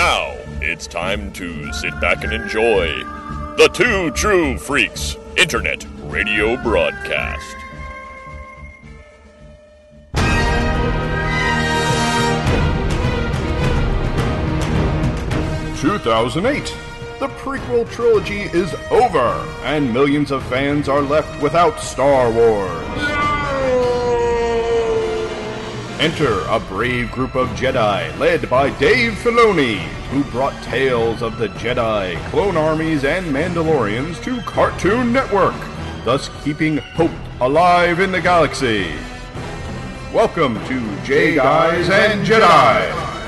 now, it's time to sit back and enjoy the Two True Freaks Internet Radio Broadcast. "2008. The prequel trilogy is over, and millions of fans are left without Star Wars. Enter a brave group of Jedi led by Dave Filoni, who brought tales of the Jedi, clone armies, and Mandalorians to Cartoon Network, thus keeping hope alive in the galaxy. Welcome to J Guys and Jedi.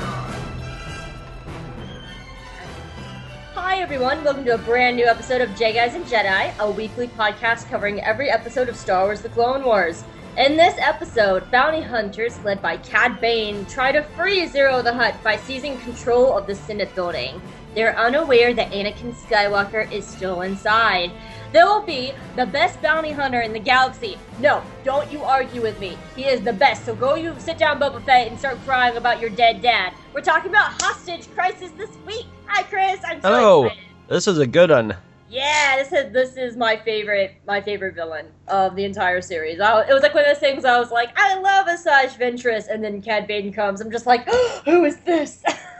Hi everyone, welcome to a brand new episode of J Guys and Jedi, a weekly podcast covering every episode of Star Wars The Clone Wars. In this episode, bounty hunters led by Cad Bane try to free Zero the Hutt by seizing control of the Senate building. They're unaware that Anakin Skywalker is still inside. There will be the best bounty hunter in the galaxy. No, don't you argue with me. He is the best, so go you sit down, Boba Fett, and start crying about your dead dad. We're talking about Hostage Crisis this week. Hi, Chris. I'm so excited. This is a good one. Yeah, this is my favorite villain of the entire series. It was like one of those things I was like, I love Asajj Ventress, and then Cad Bane comes. I'm just like, oh, who is this?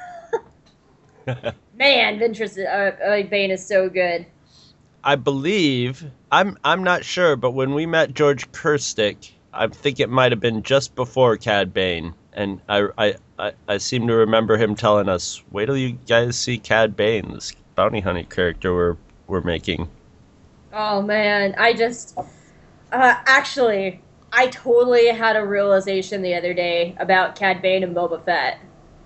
Man, Bane is so good. I believe, I'm not sure, but when we met George Kirstick, I think it might have been just before Cad Bane, and I seem to remember him telling us, wait till you guys see Cad Bane, this bounty hunting character we're making. Oh man, I just actually I totally had a realization the other day about Cad Bane and Boba Fett.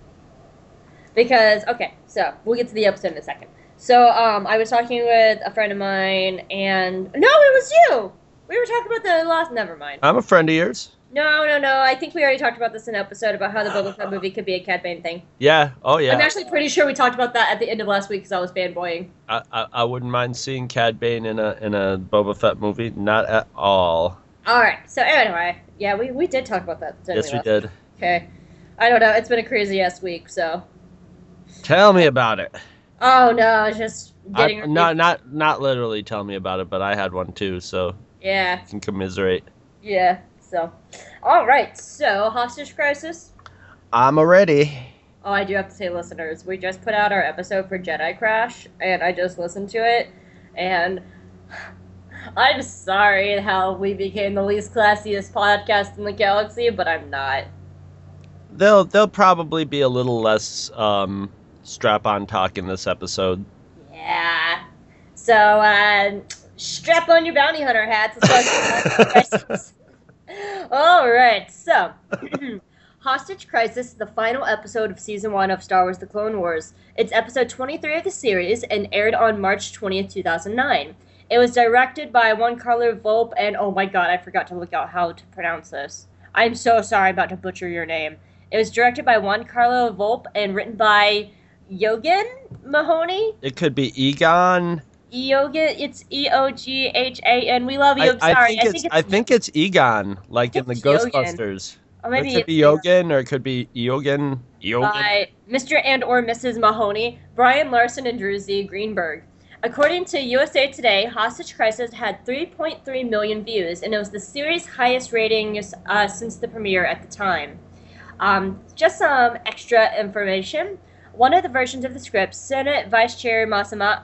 Because okay, so we'll get to the episode in a second. So I was talking with a friend of mine, and no, it was you. We were talking about the last. Never mind. I'm a friend of yours. No. I think we already talked about this in an episode about how the Boba Fett movie could be a Cad Bane thing. Yeah. Oh, yeah. I'm actually pretty sure we talked about that at the end of last week because I was fanboying. I wouldn't mind seeing Cad Bane in a Boba Fett movie. Not at all. All right. So anyway, yeah, we did talk about that. Yes, we did. Okay. I don't know. It's been a crazy ass week. So. Tell me about it. Oh no, it's just getting. Not literally tell me about it, but I had one too. So. Yeah. You can commiserate. Yeah. So, all right. So, Hostage Crisis. I'm ready. Oh, I do have to say, listeners, we just put out our episode for Jedi Crash, and I just listened to it, and I'm sorry how we became the least classiest podcast in the galaxy, but I'm not. They'll probably be a little less strap-on talk in this episode. Yeah. So, strap on your bounty hunter hats. Let's talk All right, so Hostage Crisis, the final episode of Season 1 of Star Wars The Clone Wars. It's episode 23 of the series and aired on March 20th, 2009. It was directed by Giancarlo Volpe, and oh my god, I forgot to look out how to pronounce this. I'm so sorry about to butcher your name. It was directed by Giancarlo Volpe and written by Eoghan Mahoney? It could be Egon... Eoghan, it's Eoghan. We love you. I think it's Egon, like in the Ghostbusters. Or maybe it could be Eoghan, or it could be Eoghan. By Mr. and or Mrs. Mahoney, Brian Larson, and Drew Z. Greenberg. According to USA Today, Hostage Crisis had 3.3 million views, and it was the series' highest rating since the premiere at the time. Just some extra information. One of the versions of the script, Senate Vice Chair Amida,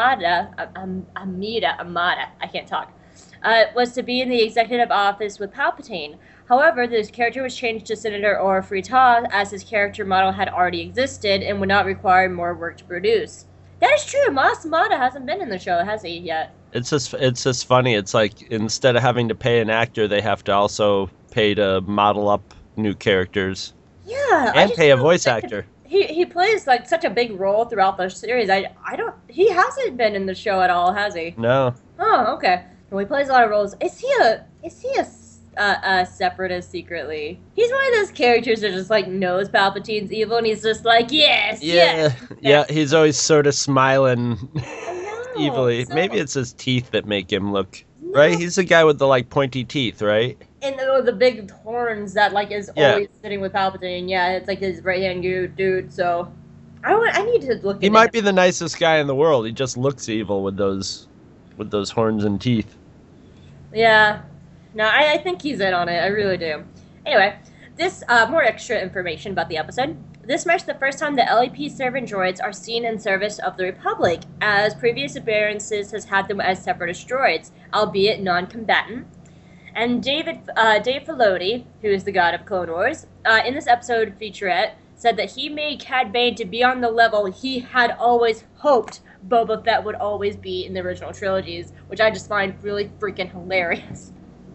I can't talk, was to be in the executive office with Palpatine. However, his character was changed to Senator Aura Free-Taa as his character model had already existed and would not require more work to produce. That is true. Mas Amida hasn't been in the show, has he, yet? It's just funny. It's like instead of having to pay an actor, they have to also pay to model up new characters. Yeah. And pay a voice actor. He plays like such a big role throughout the series. He hasn't been in the show at all, has he? No. Oh, okay. Well, he plays a lot of roles. Is he a separatist secretly? He's one of those characters that just like knows Palpatine's evil, and he's just like, yes. Yeah. He's always sort of smiling evilly. So, maybe it's his teeth that make him look right. He's the guy with the like pointy teeth, right? And the big horns that like is always sitting with Palpatine. Yeah, it's like his right hand dude. So I need to look. He might be the nicest guy in the world. He just looks evil with those horns and teeth. Yeah. No, I think he's in on it. I really do. Anyway, this more extra information about the episode. This marks the first time the LEP servant droids are seen in service of the Republic, as previous appearances has had them as separatist droids, albeit non-combatant. And Dave Filoni, who is the god of Clone Wars, in this episode featurette, said that he made Cad Bane to be on the level he had always hoped Boba Fett would always be in the original trilogies, which I just find really freaking hilarious.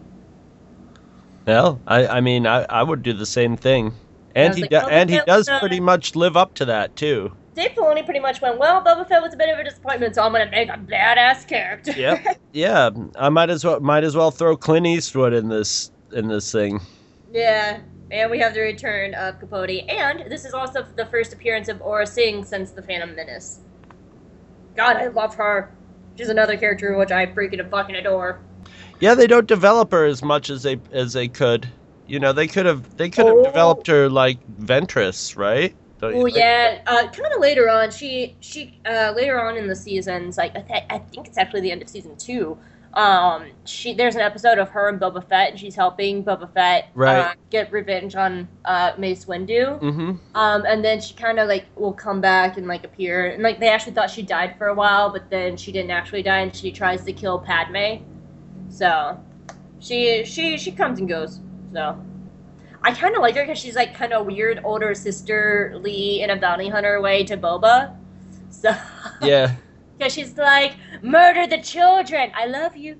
Well, I mean, I would do the same thing. And he does pretty much live up to that, too. Dave Filoni pretty much went, well, Boba Fett was a bit of a disappointment, so I'm going to make a badass character. Yep. Yeah, I might as well throw Clint Eastwood in this thing. Yeah, and we have the return of Capote, and this is also the first appearance of Aura Singh since The Phantom Menace. God, I love her. She's another character which I freaking fucking adore. Yeah, they don't develop her as much as they could. You know, they could have developed her like Ventress, right? Oh yeah, kind of later on. She later on in the seasons, like I think it's actually the end of season 2. There's an episode of her and Boba Fett, and she's helping Boba Fett get revenge on Mace Windu. Mm-hmm. And then she kind of like will come back and like appear, and like they actually thought she died for a while, but then she didn't actually die, and she tries to kill Padme. So she comes and goes. So I kind of like her because she's like kind of weird older sisterly in a bounty hunter way to Boba. So yeah, because she's like, murder the children. I love you,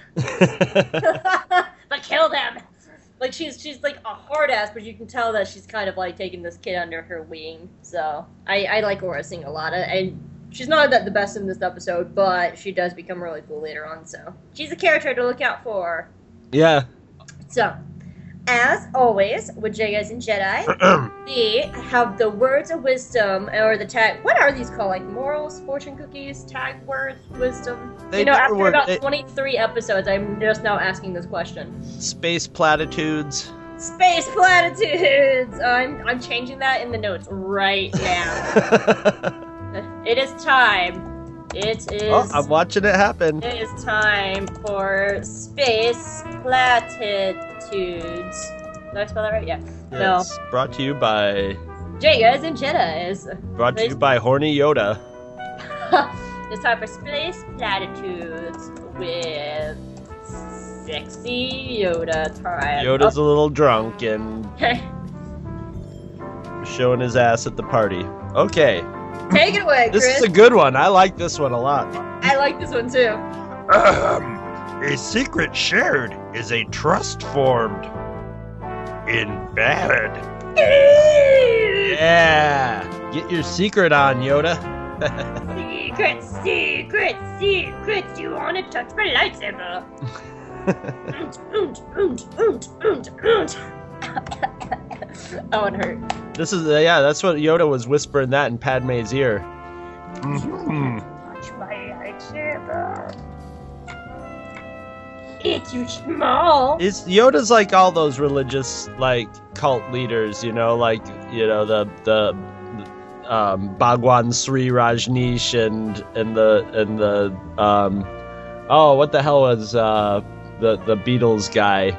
but kill them. Like she's like a hard ass, but you can tell that she's kind of like taking this kid under her wing. So I like Aura Singh a lot, and she's not the best in this episode, but she does become really cool later on. So she's a character to look out for. Yeah. So, as always, with Jedi and Jedi, we have the words of wisdom, or the tag. What are these called? Like morals, fortune cookies, tag words, wisdom? After about 23 episodes, I'm just now asking this question. Space platitudes. Space platitudes! I'm changing that in the notes right now. It is time. It is... Oh, I'm watching it happen. It is time for Space Platitudes. Did I spell that right? Yeah. Yes. No. Brought to you by... Jagas and Jedis. Brought to you by Horny Yoda. It's time for Space Platitudes with Sexy Yoda time. Yoda's a little drunk and... showing his ass at the party. Okay. Take it away, Chris. This is a good one. I like this one a lot. I like this one, too. A secret shared is a trust formed in bed. Yeah. Get your secret on, Yoda. Secrets. You want to touch my lightsaber? Oh, it hurt. This is that's what Yoda was whispering that in Padme's ear. Mm-hmm. Touch my lightsaber. It's too small. Yoda's like all those religious like cult leaders, you know, like the Bhagwan Sri Rajneesh and the what the hell was the Beatles guy?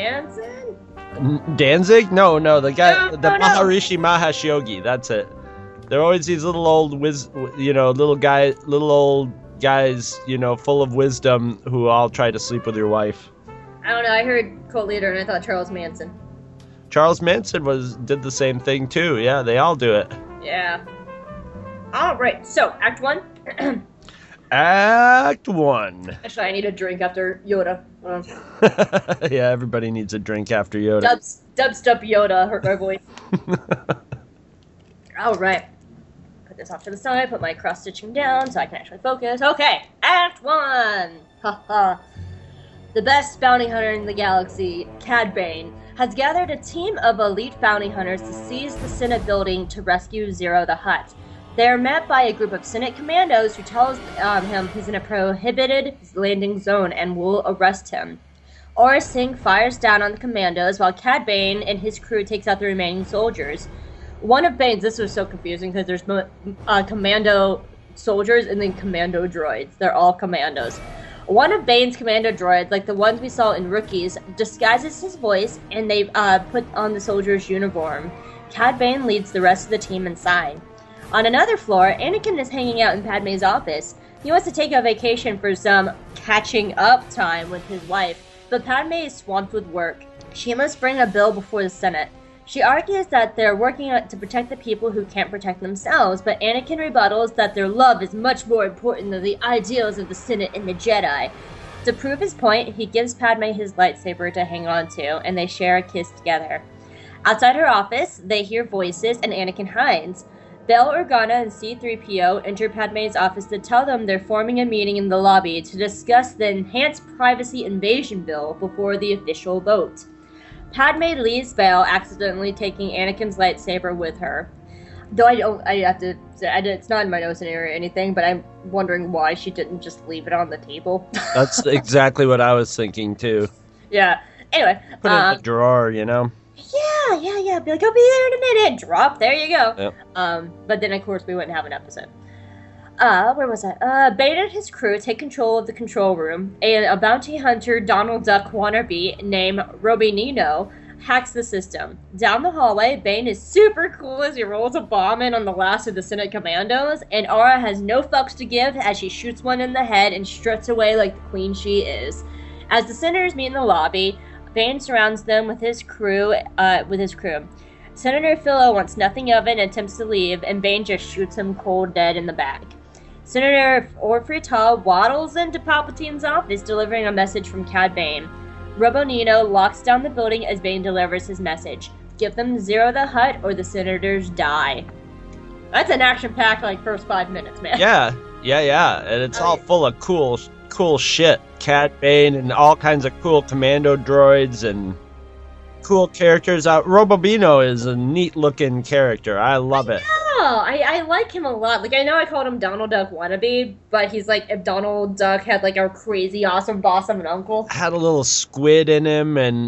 Danzig? No, the guy, Maharishi Mahesh Yogi. That's it. They're always these little old little old guys, full of wisdom who all try to sleep with your wife. I don't know. I heard cult leader and I thought Charles Manson. Charles Manson did the same thing too. Yeah, they all do it. Yeah. All right. So, Act 1. Act 1. Actually, I need a drink after Yoda. Yeah, everybody needs a drink after Yoda. Dubstep Yoda hurt my voice. All right. Put this off to the side. Put my cross stitching down so I can actually focus. Okay, Act 1. Haha. The best bounty hunter in the galaxy, Cad Bane, has gathered a team of elite bounty hunters to seize the Senate building to rescue Zero the Hutt. They are met by a group of Senate commandos who tells him he's in a prohibited landing zone and will arrest him. Aura Singh fires down on the commandos while Cad Bane and his crew takes out the remaining soldiers. One of Bane's, this was so confusing because there's commando soldiers and then commando droids. They're all commandos. One of Bane's commando droids, like the ones we saw in Rookies, disguises his voice and they put on the soldier's uniform. Cad Bane leads the rest of the team inside. On another floor, Anakin is hanging out in Padme's office. He wants to take a vacation for some catching up time with his wife, but Padme is swamped with work. She must bring a bill before the Senate. She argues that they're working to protect the people who can't protect themselves, but Anakin rebuttals that their love is much more important than the ideals of the Senate and the Jedi. To prove his point, he gives Padme his lightsaber to hang on to, and they share a kiss together. Outside her office, they hear voices, and Anakin hides. Bail Organa and C-3PO enter Padme's office to tell them they're forming a meeting in the lobby to discuss the Enhanced Privacy Invasion Bill before the official vote. Padme leaves Bail, accidentally taking Anakin's lightsaber with her. Though I have to say, it's not in my notes or anything, but I'm wondering why she didn't just leave it on the table. That's exactly what I was thinking, too. Yeah. Anyway. Put it in the drawer, you know? Yeah. Be like, I'll be there in a minute. Drop. There you go. Yep. But then, of course, we wouldn't have an episode. Where was I? Bane and his crew take control of the control room, and a bounty hunter Donald Duck wannabe named Robinino hacks the system. Down the hallway, Bane is super cool as he rolls a bomb in on the last of the Senate commandos, and Aura has no fucks to give as she shoots one in the head and struts away like the queen she is. As the senators meet in the lobby, Bane surrounds them with his crew. Senator Philo wants nothing of it and attempts to leave, and Bane just shoots him cold dead in the back. Senator Orfrital waddles into Palpatine's office, delivering a message from Cad Bane. Robonino locks down the building as Bane delivers his message. Give them Zero the Hutt or the senators die. That's an action-packed, first 5 minutes, man. Yeah. And it's all full of cool shit. Cad Bane and all kinds of cool commando droids and cool characters. Robobino is a neat-looking character. I love it. I like him a lot. I know I called him Donald Duck wannabe, but he's like if Donald Duck had a crazy awesome boss of an uncle. Had a little squid in him, and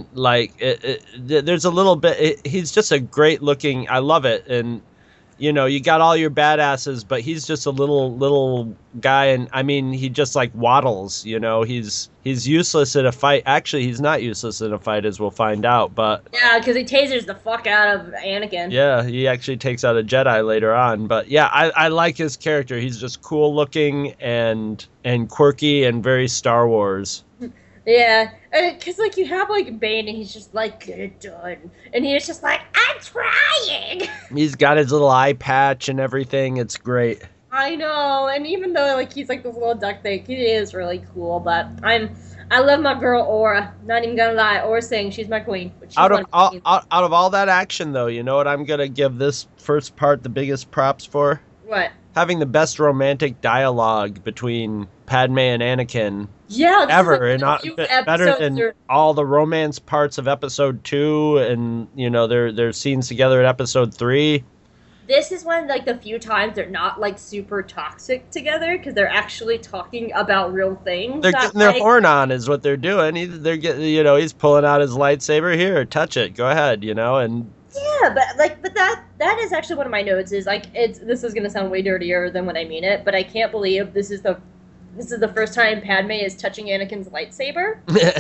there's a little bit. He's just a great looking. I love it, and you got all your badasses, but he's just a little guy, and I mean he just waddles. He's useless in a fight. Actually, he's not useless in a fight, as we'll find out. But yeah, because he tasers the fuck out of Anakin. Yeah, he actually takes out a Jedi later on. But yeah, I like his character. He's just cool looking and quirky and very Star Wars. Yeah, because you have Bane and he's just get it done, and he's just I'm trying. He's got his little eye patch and everything. It's great. I know, and even though he's this little duck thing, he is really cool. But I love my girl Aura. Not even gonna lie, Aura saying she's my queen. She's out of all that action, though, you know what I'm gonna give this first part the biggest props for? What? Having the best romantic dialogue between Padme and Anakin. Yeah, ever, and better than all the romance parts of Episode 2, and their scenes together at Episode 3. This is one of the few times they're not super toxic together because they're actually talking about real things. They're getting their horn on, is what they're doing. He's pulling out his lightsaber. Here, touch it. Go ahead. And yeah, but that is actually one of my notes. Is this is gonna sound way dirtier than when I mean it, but I can't believe this is the first time Padme is touching Anakin's lightsaber.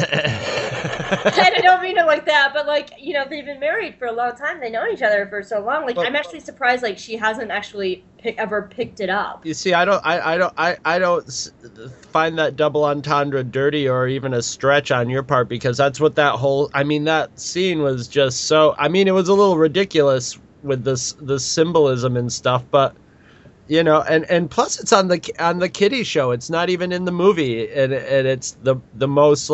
And I don't mean it like that, but they've been married for a long time. They know each other for so long. I'm actually surprised she hasn't actually ever picked it up. You see, I don't find that double entendre dirty or even a stretch on your part, because that's what that scene was just so. It was a little ridiculous with the symbolism and stuff, but. And plus it's on the kiddie show. It's not even in the movie, and it's the most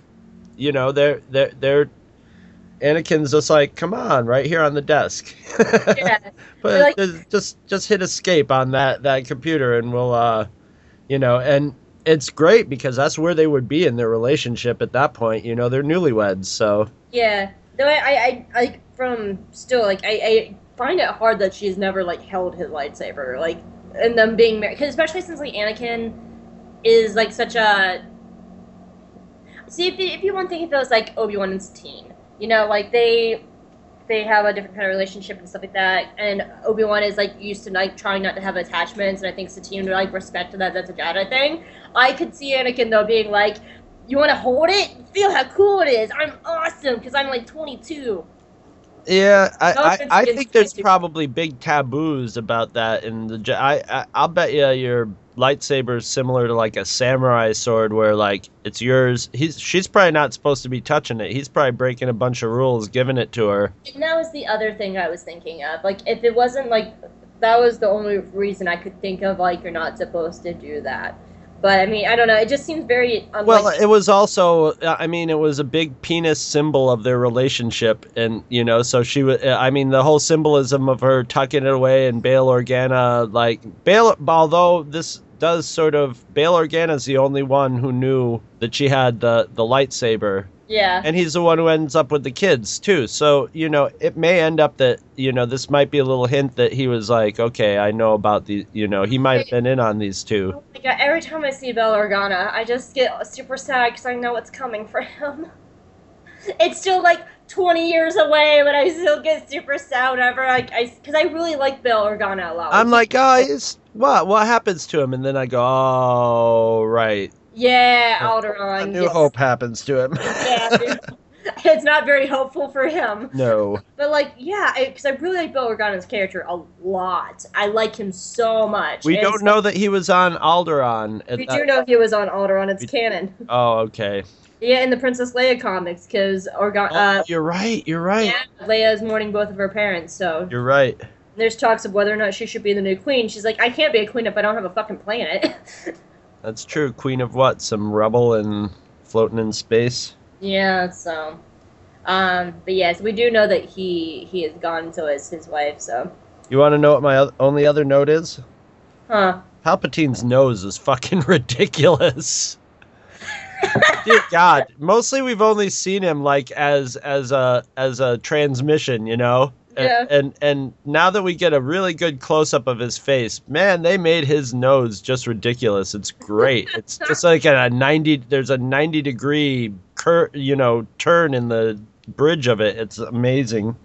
they're Anakin's just come on, right here on the desk. Yeah. But just hit escape on that computer, and we'll and it's great because that's where they would be in their relationship at that point. They're newlyweds, so. Yeah. Though I find it hard that she's never held his lightsaber and them being married, because especially since Anakin is such a if you want to think of it as Obi-Wan and Satine, they they have a different kind of relationship and stuff like that. And Obi-Wan is like used to like trying not to have attachments, and I think Satine would like respect that that's a Jedi thing. I could see Anakin though being like, "You want to hold it? Feel how cool it is. I'm awesome because I'm like 22." Yeah, offense I against think there's 22. probably big taboos about that in the I'll bet you your lightsaber is similar to like a samurai sword where like it's yours. She's probably not supposed to be touching it. He's probably breaking a bunch of rules giving it to her. And that was the other thing I was thinking of. Like, if it wasn't like, that was the only reason I could think of, like, you're not supposed to do that. But, I mean, I don't know. It just seems very unlike... Well, it was also, I mean, it was a big penis symbol of their relationship. And, you know, so she was, I mean, the whole symbolism of her tucking it away and Bail Organa, like, although this does sort of, Bail Organa's the only one who knew that she had the lightsaber. Yeah. And he's the one who ends up with the kids, too. So, you know, it may end up that, you know, this might be a little hint that he was like, okay, I know about the, you know, he might have been in on these two. Oh my God, every time I see Bail Organa, I just get super sad because I know what's coming for him. It's still like 20 years away, but I still get super sad whenever because I really like Bail Organa a lot. I'm like, guys, what happens to him? And then I go, oh, right. Yeah, Alderaan. A new hope happens to him. Yeah, dude. It's not very hopeful for him. No. But, like, yeah, because I really like Bail Organa's character a lot. I like him so much. We don't know that he was on Alderaan. We do know he was on Alderaan. It's canon. Oh, okay. Yeah, in the Princess Leia comics, because you're right. Yeah, Leia is mourning both of her parents, so... You're right. There's talks of whether or not she should be the new queen. She's like, I can't be a queen if I don't have a fucking planet. That's true. Queen of what? Some rubble and floating in space? Yeah, so... but yes, we do know that he is gone, so is his wife, so... You want to know what my only other note is? Huh. Palpatine's nose is fucking ridiculous. Dear God. Mostly we've only seen him like as a transmission, you know? Yeah. And now that we get a really good close-up of his face, man, they made his nose just ridiculous. It's great. It's just like there's a 90-degree turn in the bridge of it. It's amazing.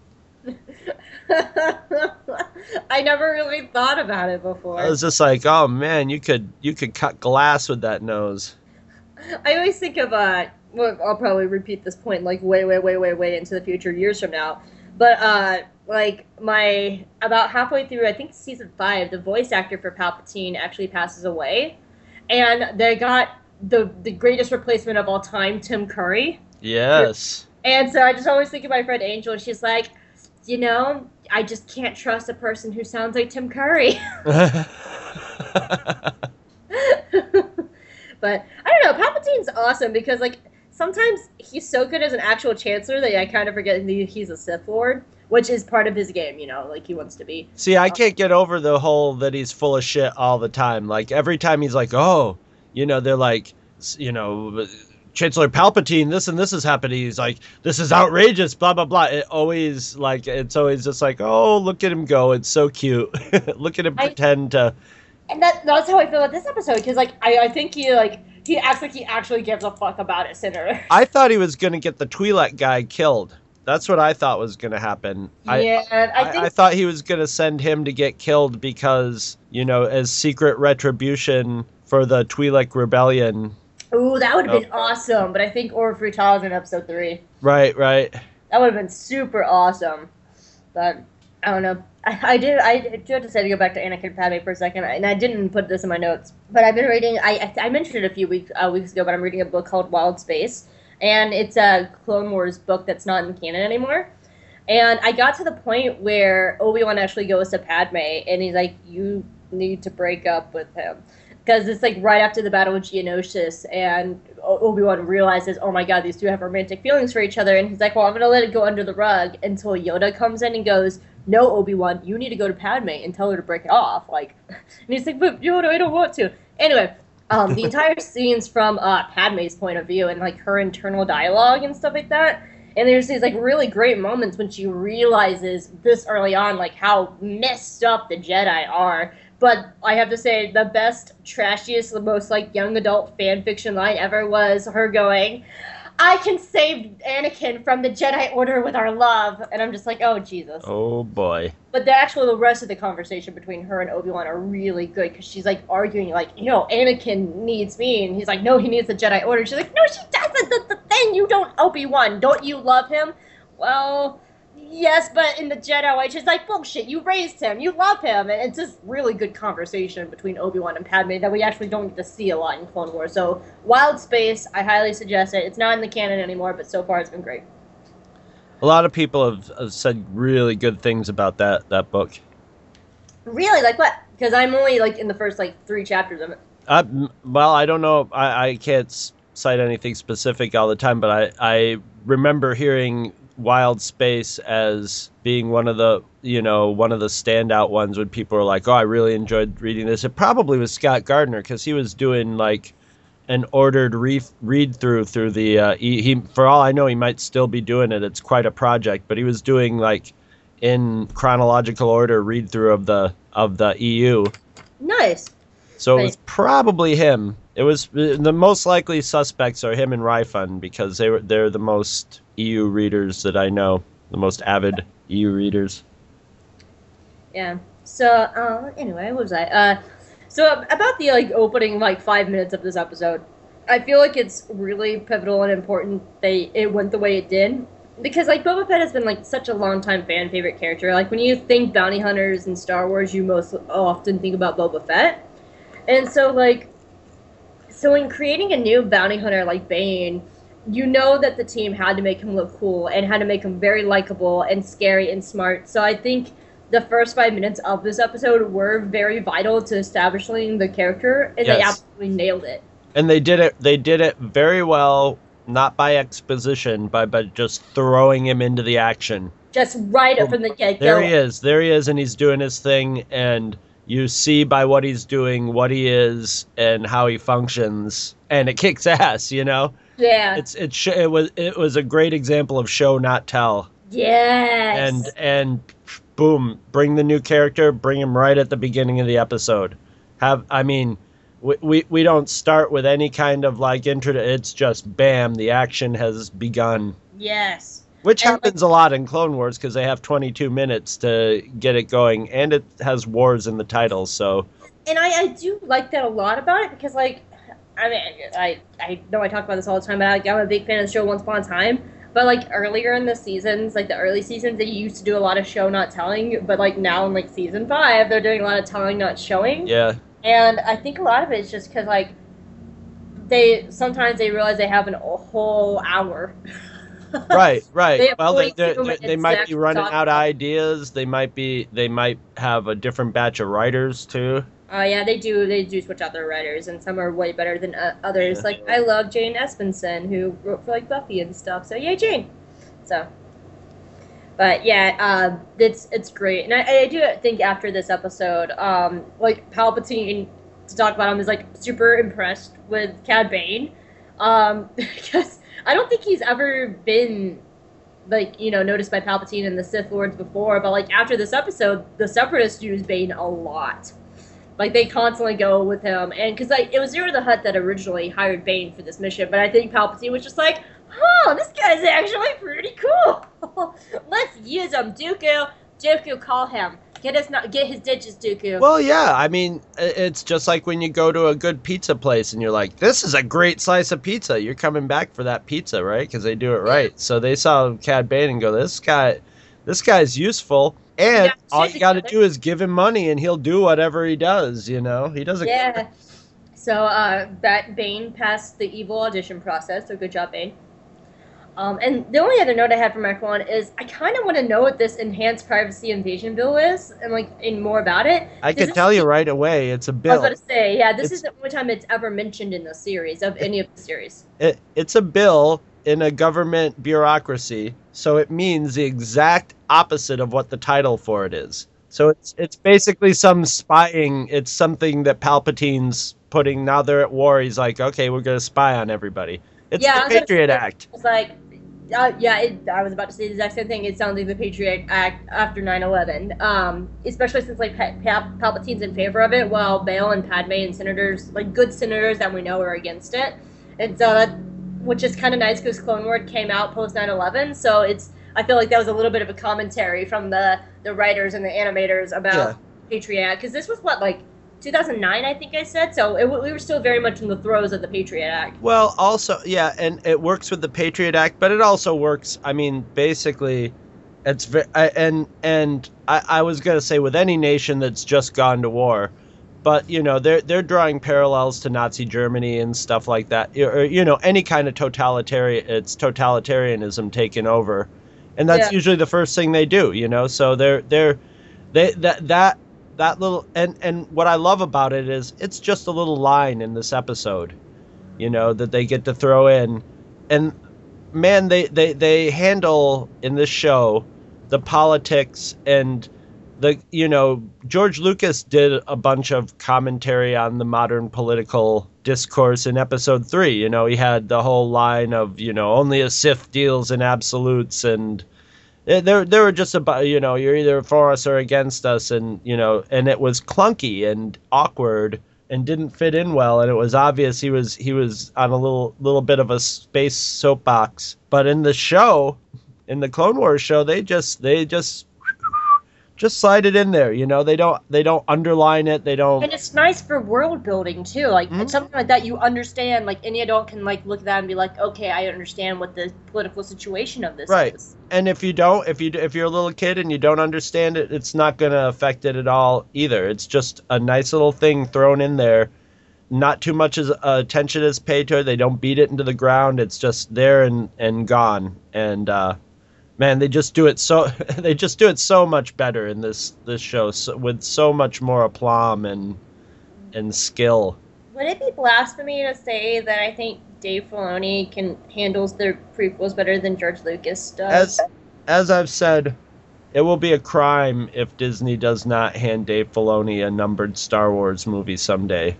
I never really thought about it before. I was just like, oh man, you could cut glass with that nose. I always think of well, I'll probably repeat this point like way into the future, years from now. But like about halfway through, I think season 5, the voice actor for Palpatine actually passes away, and they got the greatest replacement of all time, Tim Curry. Yes. And so I just always think of my friend Angel, and she's like, you know, I just can't trust a person who sounds like Tim Curry. But I don't know, Palpatine's awesome because like sometimes he's so good as an actual Chancellor that I kind of forget he's a Sith Lord, which is part of his game, you know, like he wants to be. See, I can't get over the whole that he's full of shit all the time. Like every time he's like, oh, you know, they're like, you know, Chancellor Palpatine, this and this is happening. He's like, this is outrageous, blah, blah, blah. It's always just like, oh, look at him go. It's so cute. Look at him pretend to. And that's how I feel about this episode, because like I think he acts like he actually gives a fuck about it, Senator. I thought he was going to get the Twi'lek guy killed. That's what I thought was going to happen. Yeah, I thought he was going to send him to get killed because, you know, as secret retribution for the Twi'lek rebellion. Ooh, that would have been awesome, but I think Orville Fruitalis in episode 3. Right. That would have been super awesome, but I don't know. I do have to say to go back to Anakin Padme for a second, and I didn't put this in my notes, but I've been reading. I mentioned it a few weeks ago, but I'm reading a book called Wild Space, and it's a Clone Wars book that's not in canon anymore. And I got to the point where Obi-Wan actually goes to Padme, and he's like, "You need to break up with him." Because it's like right after the Battle of Geonosis, and Obi-Wan realizes, oh my god, these two have romantic feelings for each other, and he's like, well, I'm going to let it go under the rug until Yoda comes in and goes, no, Obi-Wan, you need to go to Padme and tell her to break it off. Like, and he's like, but Yoda, I don't want to. Anyway, the entire scene's from Padme's point of view and like her internal dialogue and stuff like that. And there's these like really great moments when she realizes this early on like how messed up the Jedi are. But I have to say, the best, trashiest, the most, like, young adult fan fiction line ever was her going, I can save Anakin from the Jedi Order with our love. And I'm just like, oh, Jesus. Oh, boy. But the rest of the conversation between her and Obi-Wan are really good because she's like arguing, like, Anakin needs me. And he's like, no, he needs the Jedi Order. She's like, no, she doesn't. That's the thing. You don't, Obi-Wan. Don't you love him? Well, yes, but in the Jedi way, she's like, bullshit. You raised him. You love him. And it's just really good conversation between Obi-Wan and Padme that we actually don't get to see a lot in Clone Wars. So, Wild Space, I highly suggest it. It's not in the canon anymore, but so far it's been great. A lot of people have said really good things about that book. Really? Like what? Because I'm only like in the first 3 chapters of it. Well, I don't know. I can't cite anything specific all the time, but I remember hearing Wild Space as being one of the standout ones when people were like, oh, I really enjoyed reading this. It probably was Scott Gardner because he was doing like an ordered read through the he for all I know he might still be doing it. It's quite a project, but he was doing like in chronological order read through of the EU. Nice. So it was probably him. It was the most likely suspects are him and Ryfun because they're the most EU readers that I know, the most avid EU readers. Yeah. So anyway, what was I? So about the opening 5 minutes of this episode, I feel like it's really pivotal and important it went the way it did because Boba Fett has been such a long time fan favorite character. Like when you think bounty hunters in Star Wars, you most often think about Boba Fett, and so so in creating a new bounty hunter like Bane, you know that the team had to make him look cool and had to make him very likable and scary and smart. So I think the first 5 minutes of this episode were very vital to establishing the character, and They absolutely nailed it. And they did it very well, not by exposition, but just throwing him into the action. Just right up from the get-go. There he is, and he's doing his thing, and you see by what he's doing, what he is, and how he functions, and it kicks ass, Yeah. It was a great example of show not tell. Yes. And boom, bring the new character, bring him right at the beginning of the episode. We don't start with any kind of intro. It's just bam, the action has begun. Yes. Which happens a lot in Clone Wars because they have 22 minutes to get it going, and it has wars in the title, so. And I do like that a lot about it because I know I talk about this all the time, but I'm a big fan of the show Once Upon a Time. But earlier in the seasons, the early seasons, they used to do a lot of show not telling. But now in season 5, they're doing a lot of telling not showing. Yeah. And I think a lot of it is just because sometimes they realize they have a whole hour. Right. Well, they might be running out of ideas. They might have a different batch of writers too. Yeah, they do. They do switch out their writers, and some are way better than others. I love Jane Espenson, who wrote for Buffy and stuff. So yay, Jane. So, but yeah, it's great, and I do think after this episode, Palpatine, to talk about him, is super impressed with Cad Bane, because I don't think he's ever been noticed by Palpatine and the Sith Lords before, but after this episode, the Separatists use Bane a lot. They constantly go with him, and because it was Zero the Hutt that originally hired Bane for this mission, but I think Palpatine was just this guy's actually pretty cool. Let's use him, Dooku. Dooku, call him. Get his digits, Dooku. Well, yeah, it's just like when you go to a good pizza place and you're like, this is a great slice of pizza. You're coming back for that pizza, right? Because they do it right. So they saw Cad Bane and go, this guy's useful. And all you got to do is give him money, and he'll do whatever he does. He doesn't. Yeah. So that Bane passed the evil audition process. So good job, Bane. And the only other note I had for Mark 1 is I kind of want to know what this enhanced privacy invasion bill is, and more about it. I could tell you right away. It's a bill. I was going to say, yeah, this is the only time it's ever mentioned in the series of any of the series. It's a bill in a government bureaucracy, so it means the exact opposite of what the title for it is. So it's basically some spying. It's something that Palpatine's putting. Now they're at war. He's like, okay, we're going to spy on everybody. It's the Patriot Act. It's I was about to say the exact same thing. It sounds like the Patriot Act after 9/11, especially since Palpatine's in favor of it, while Bail and Padme and senators, good senators that we know, are against it. And so which is kind of nice because Clone Wars came out post 9/11, so I feel like that was a little bit of a commentary from the writers and the animators about Patriot Act, because this was like 2009, I think I said. So we were still very much in the throes of the Patriot Act. Well, also, yeah, and it works with the Patriot Act, but it also works. I mean, basically, it's I was gonna say with any nation that's just gone to war, but they're drawing parallels to Nazi Germany and stuff like that, or any kind of totalitarianism taking over, and that's usually the first thing they do. So that little and what I love about it is it's just a little line in this episode, that they get to throw in, and man, they handle in this show the politics and George Lucas did a bunch of commentary on the modern political discourse in episode 3. He had the whole line of only a Sith deals in absolutes, and They were just about, you're either for us or against us, and and it was clunky and awkward and didn't fit in well, and it was obvious he was on a little bit of a space soapbox. But in the show, in the Clone Wars show, they just slide it in there. They don't underline it. They don't. And it's nice for world building too. Like it's something like that you understand. Like any adult can look at that and be like, okay, I understand what the political situation of this is. And if you don't, if you're a little kid and you don't understand it, it's not going to affect it at all either. It's just a nice little thing thrown in there. Not too much attention is paid to it. They don't beat it into the ground. It's just there and gone. And man, they just do it so much better in this show, with so much more aplomb and skill. Would it be blasphemy to say that I think Dave Filoni handles their prequels better than George Lucas does? As I've said, it will be a crime if Disney does not hand Dave Filoni a numbered Star Wars movie someday.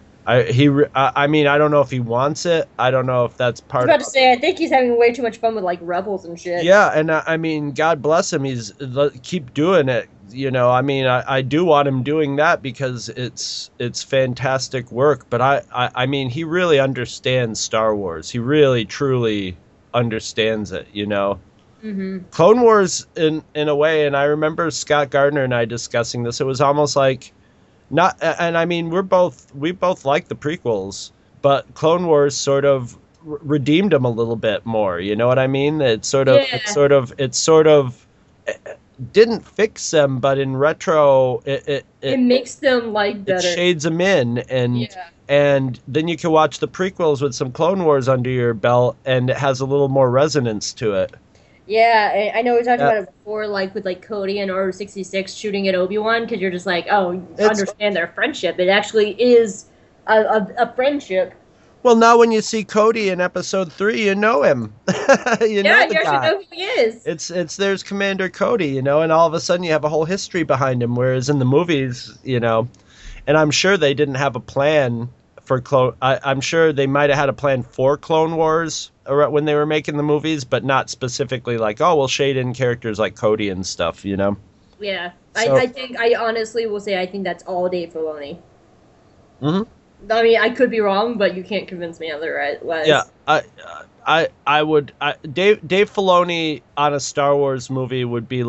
I mean, I don't know if he wants it. I don't know if that's part of it. I was about to say, I think he's having way too much fun with, Rebels and shit. Yeah, and I mean, God bless him. Keep doing it. I mean, I do want him doing that because it's fantastic work. But I mean, he really understands Star Wars. He really, truly understands it, Mm-hmm. Clone Wars, in a way, and I remember Scott Gardner and I discussing this, it was almost like, and I mean, we both like the prequels, but Clone Wars sort of redeemed them a little bit more. You know what I mean? It sort of didn't fix them, but in retro, it makes them better. It shades them in, and then you can watch the prequels with some Clone Wars under your belt, and it has a little more resonance to it. Yeah, I know we talked about it before, with Cody and Order 66 shooting at Obi-Wan, because you're just you understand their friendship. It actually is a friendship. Well, now when you see Cody in episode 3, you know him. you actually know who he is. There's Commander Cody, and all of a sudden you have a whole history behind him, whereas in the movies, and I'm sure they didn't have a plan for I'm sure they might have had a plan for Clone Wars when they were making the movies, but not specifically we'll shade in characters like Cody and stuff, Yeah. So, I honestly will say I think that's all Dave Filoni. Mm-hmm. I mean, I could be wrong, but you can't convince me otherwise. Yeah, I would. Dave Filoni on a Star Wars movie would be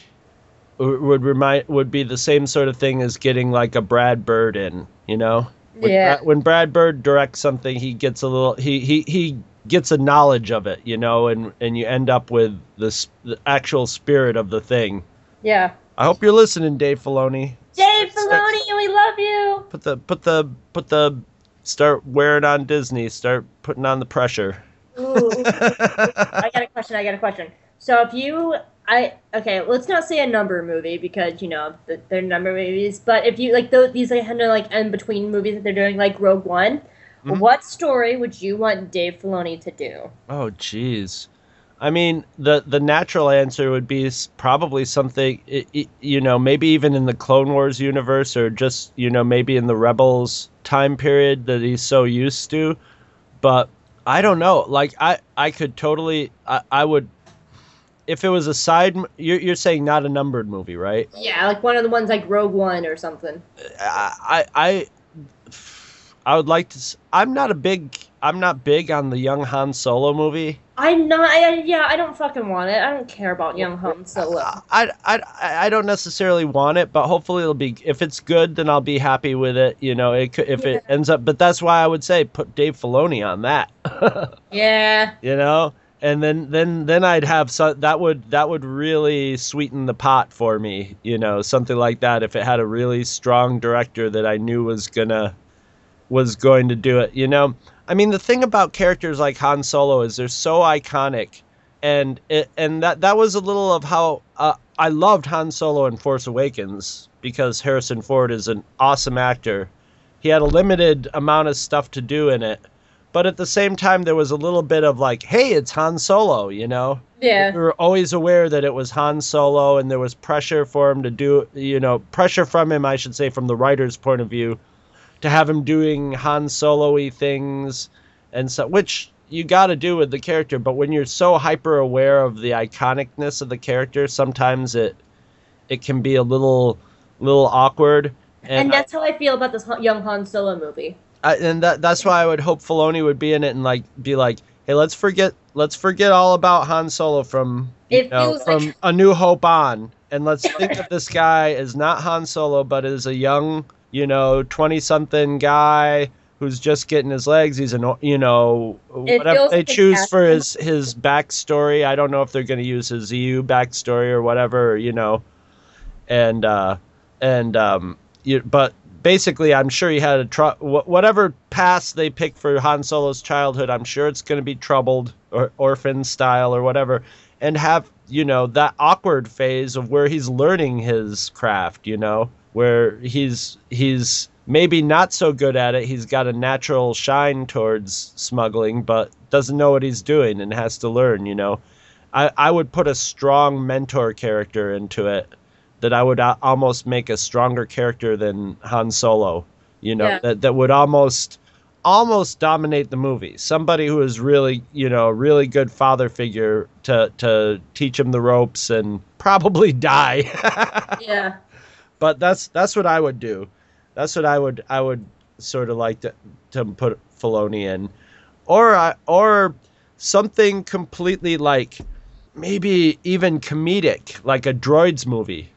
would be the same sort of thing as getting a Brad Bird in, When Brad Bird directs something, he gets a little he gets a knowledge of it, and you end up with the actual spirit of the thing. Yeah. I hope you're listening, Dave Filoni. Dave Filoni, we love you. Put the start wearing on Disney. Start putting on the pressure. Ooh. I got a question. So okay, let's not say a number movie because they're number movies. But if you these kind of in between movies that they're doing, like Rogue One, what story would you want Dave Filoni to do? Oh, jeez. I mean, the natural answer would be probably something, maybe even in the Clone Wars universe, or just, maybe in the Rebels time period that he's so used to. But I don't know. I could totally, I would, if it was a side, you're saying not a numbered movie, right? Yeah, one of the ones like Rogue One or something. I would like to, I'm not a big I'm not big on the young Han Solo movie. I'm not. I don't fucking want it. I don't care about young Han Solo. I don't necessarily want it, but hopefully it'll be. If it's good, then I'll be happy with it. You know, it ends up. But that's why I would say put Dave Filoni on that. Yeah. You know, and then I'd have that would really sweeten the pot for me. You know, something like that. If it had a really strong director that I knew was going to do it. You know. I mean, the thing about characters like Han Solo is they're so iconic, and that was a little of how I loved Han Solo in Force Awakens, because Harrison Ford is an awesome actor. He had a limited amount of stuff to do in it, but at the same time there was a little bit of like, hey, it's Han Solo, you know? Yeah. We were always aware that it was Han Solo, and there was pressure for him to do, you know, pressure from him, I should say, from the writer's point of view, to have him doing Han Solo-y things, and so, which you got to do with the character. But when you're so hyper aware of the iconicness of the character, sometimes it can be a little awkward. And that's how I feel about this young Han Solo movie. That's why I would hope Filoni would be in it and be like, hey, let's forget all about Han Solo from A New Hope on, and let's think of this guy as not Han Solo, but as a young, 20-something guy who's just getting his legs. He's whatever they choose for his backstory. I don't know if they're going to use his EU backstory or whatever, but basically, I'm sure he had whatever past they pick for Han Solo's childhood. I'm sure it's going to be troubled or orphan style or whatever, and have that awkward phase of where he's learning his craft. Where he's maybe not so good at it. He's got a natural shine towards smuggling, but doesn't know what he's doing and has to learn. I would put a strong mentor character into it that I would almost make a stronger character than Han Solo. That would almost dominate the movie. Somebody who is really, a really good father figure to teach him the ropes and probably die. Yeah. But that's what I would do. That's what I would sort of like to put Filoni in, or something completely like maybe even comedic, like a droids movie.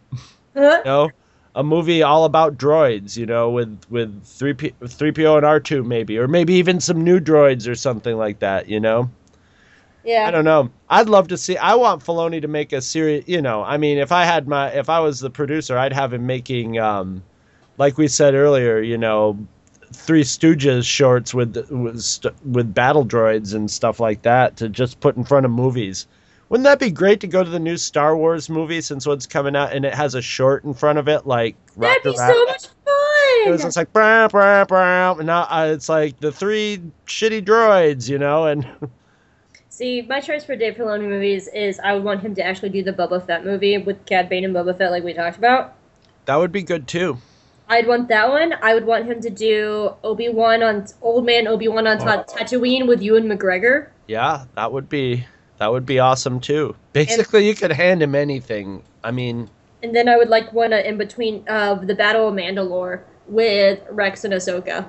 A movie all about droids. With 3PO and R2 maybe, or maybe even some new droids or something like that. Yeah. I don't know. I'd love to see. I want Filoni to make a series. I mean, if I was the producer, I'd have him making, like we said earlier, Three Stooges shorts with battle droids and stuff like that to just put in front of movies. Wouldn't that be great to go to the new Star Wars movie since one's coming out and it has a short in front of it, like that'd be so much fun. It was just like brah, brah, brah, and now it's like the three shitty droids, and. See, my choice for Dave Filoni movies is I would want him to actually do the Boba Fett movie with Cad Bane and Boba Fett like we talked about. That would be good, too. I'd want that one. I would want him to do Old man Obi-Wan on Tatooine with Ewan McGregor. Yeah, that would be awesome, too. Basically, you could hand him anything. I mean... And then I would like one in between the Battle of Mandalore with Rex and Ahsoka.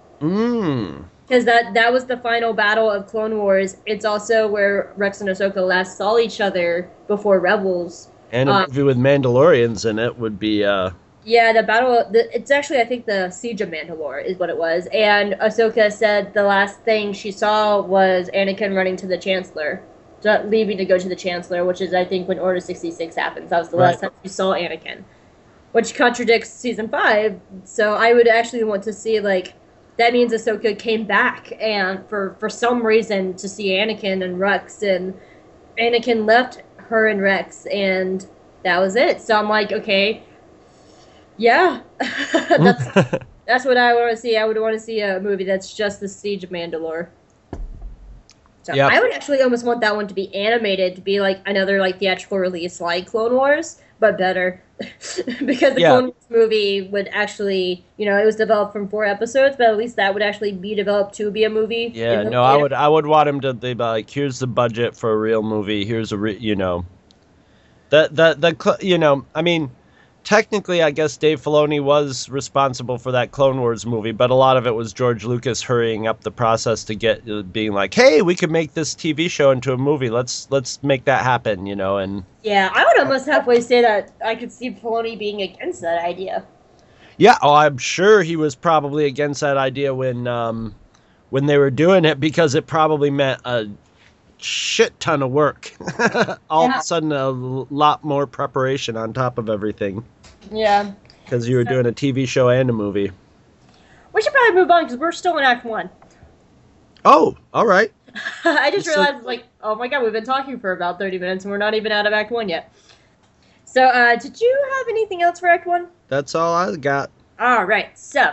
Because that was the final battle of Clone Wars. It's also where Rex and Ahsoka last saw each other before Rebels. And a movie with Mandalorians in it would be... Yeah, the battle... it's actually, I think, the Siege of Mandalore is what it was. And Ahsoka said the last thing she saw was Anakin running to the Chancellor. Leaving to go to the Chancellor, which is, I think, when Order 66 happens. That was the last time she saw Anakin. Which contradicts Season 5. So I would actually want to see, that means Ahsoka came back and for some reason to see Anakin and Rex, and Anakin left her and Rex, and that was it. So I'm like, okay, yeah, that's what I want to see. I would want to see a movie that's just the Siege of Mandalore. So yep. I would actually almost want that one to be animated, to be like another theatrical release like Clone Wars, but better. Because the Clone Wars movie would actually, it was developed from 4 episodes, but at least that would actually be developed to be a movie. Yeah, no, I would want him to be like, here's the budget for a real movie. Here's I mean, technically, I guess Dave Filoni was responsible for that Clone Wars movie, but a lot of it was George Lucas hurrying up the process to get being like, hey, we could make this TV show into a movie. Let's make that happen, you know. And yeah, I would almost halfway say that I could see Filoni being against that idea. Yeah, I'm sure he was probably against that idea when they were doing it, because it probably meant a shit ton of work. All of a sudden, a lot more preparation on top of everything. Yeah. Because you were doing a TV show and a movie. We should probably move on because we're still in Act 1. Oh, all right. I just realized, like, oh my god, we've been talking for about 30 minutes and we're not even out of Act 1 yet. So, did you have anything else for Act 1? That's all I got. Alright, so,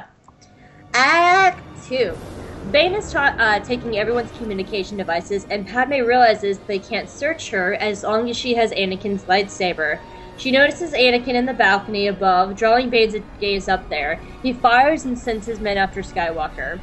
Act 2. Bane is taking everyone's communication devices, and Padme realizes they can't search her as long as she has Anakin's lightsaber. She notices Anakin in the balcony above, drawing Bane's gaze up there. He fires and sends his men after Skywalker.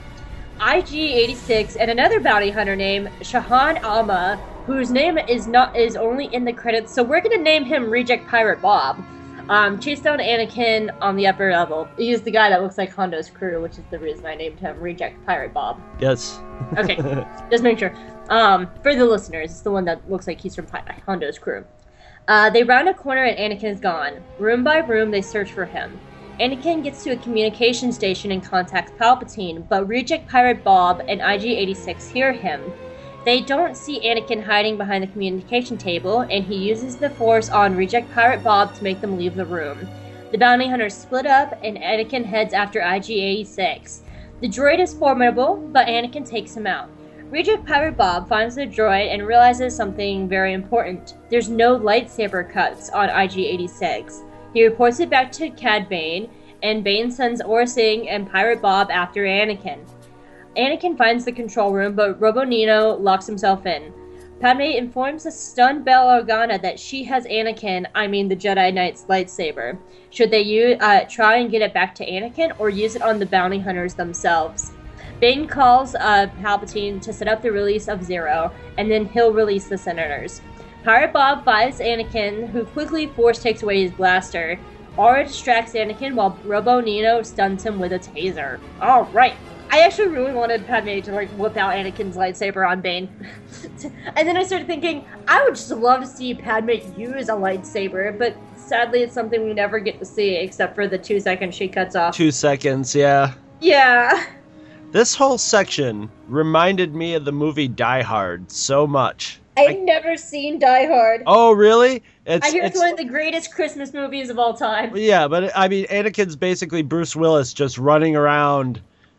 IG-86 and another bounty hunter named Shahan Alma, whose name is only in the credits, so we're going to name him Reject Pirate Bob, chase down Anakin on the upper level. He's the guy that looks like Hondo's crew, which is the reason I named him Reject Pirate Bob. Yes. Okay, just make sure. For the listeners, it's the one that looks like he's from Hondo's crew. They round a corner and Anakin is gone. Room by room, they search for him. Anakin gets to a communication station and contacts Palpatine, but Reject Pirate Bob and IG-86 hear him. They don't see Anakin hiding behind the communication table, and he uses the Force on Reject Pirate Bob to make them leave the room. The bounty hunters split up, and Anakin heads after IG-86. The droid is formidable, but Anakin takes him out. Reject Pirate Bob finds the droid and realizes something very important. There's no lightsaber cuts on IG-86. He reports it back to Cad Bane, and Bane sends Aurra Sing and Pirate Bob after Anakin. Anakin finds the control room, but Robo Nino locks himself in. Padme informs the stunned Bail Organa that she has Anakin, the Jedi Knight's lightsaber. Should they try and get it back to Anakin, or use it on the bounty hunters themselves? Bane calls Palpatine to set up the release of Zero, and then he'll release the Senators. Pirate Bob finds Anakin, who quickly Force takes away his blaster. Aurra distracts Anakin while Robo Nino stuns him with a taser. Alright. I actually really wanted Padme to, whip out Anakin's lightsaber on Bane. And then I started thinking, I would just love to see Padme use a lightsaber, but sadly it's something we never get to see, except for the 2 seconds she cuts off. 2 seconds, yeah. Yeah. This whole section reminded me of the movie Die Hard so much. I've never seen Die Hard. Oh, really? I hear it's one of the greatest Christmas movies of all time. Yeah, but Anakin's basically Bruce Willis just running around,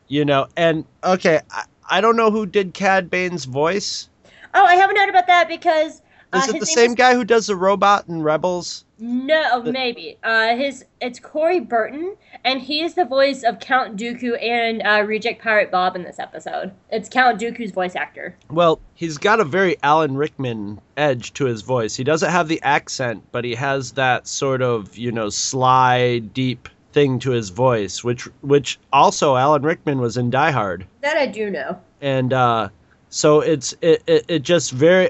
and okay, I don't know who did Cad Bane's voice. Oh, I haven't heard about that because... Is it the same guy who does the robot in Rebels? No, maybe. It's Corey Burton, and he is the voice of Count Dooku and Reject Pirate Bob in this episode. It's Count Dooku's voice actor. Well, he's got a very Alan Rickman edge to his voice. He doesn't have the accent, but he has that sort of, sly, deep thing to his voice, which also Alan Rickman was in Die Hard. That I do know. And, so it just very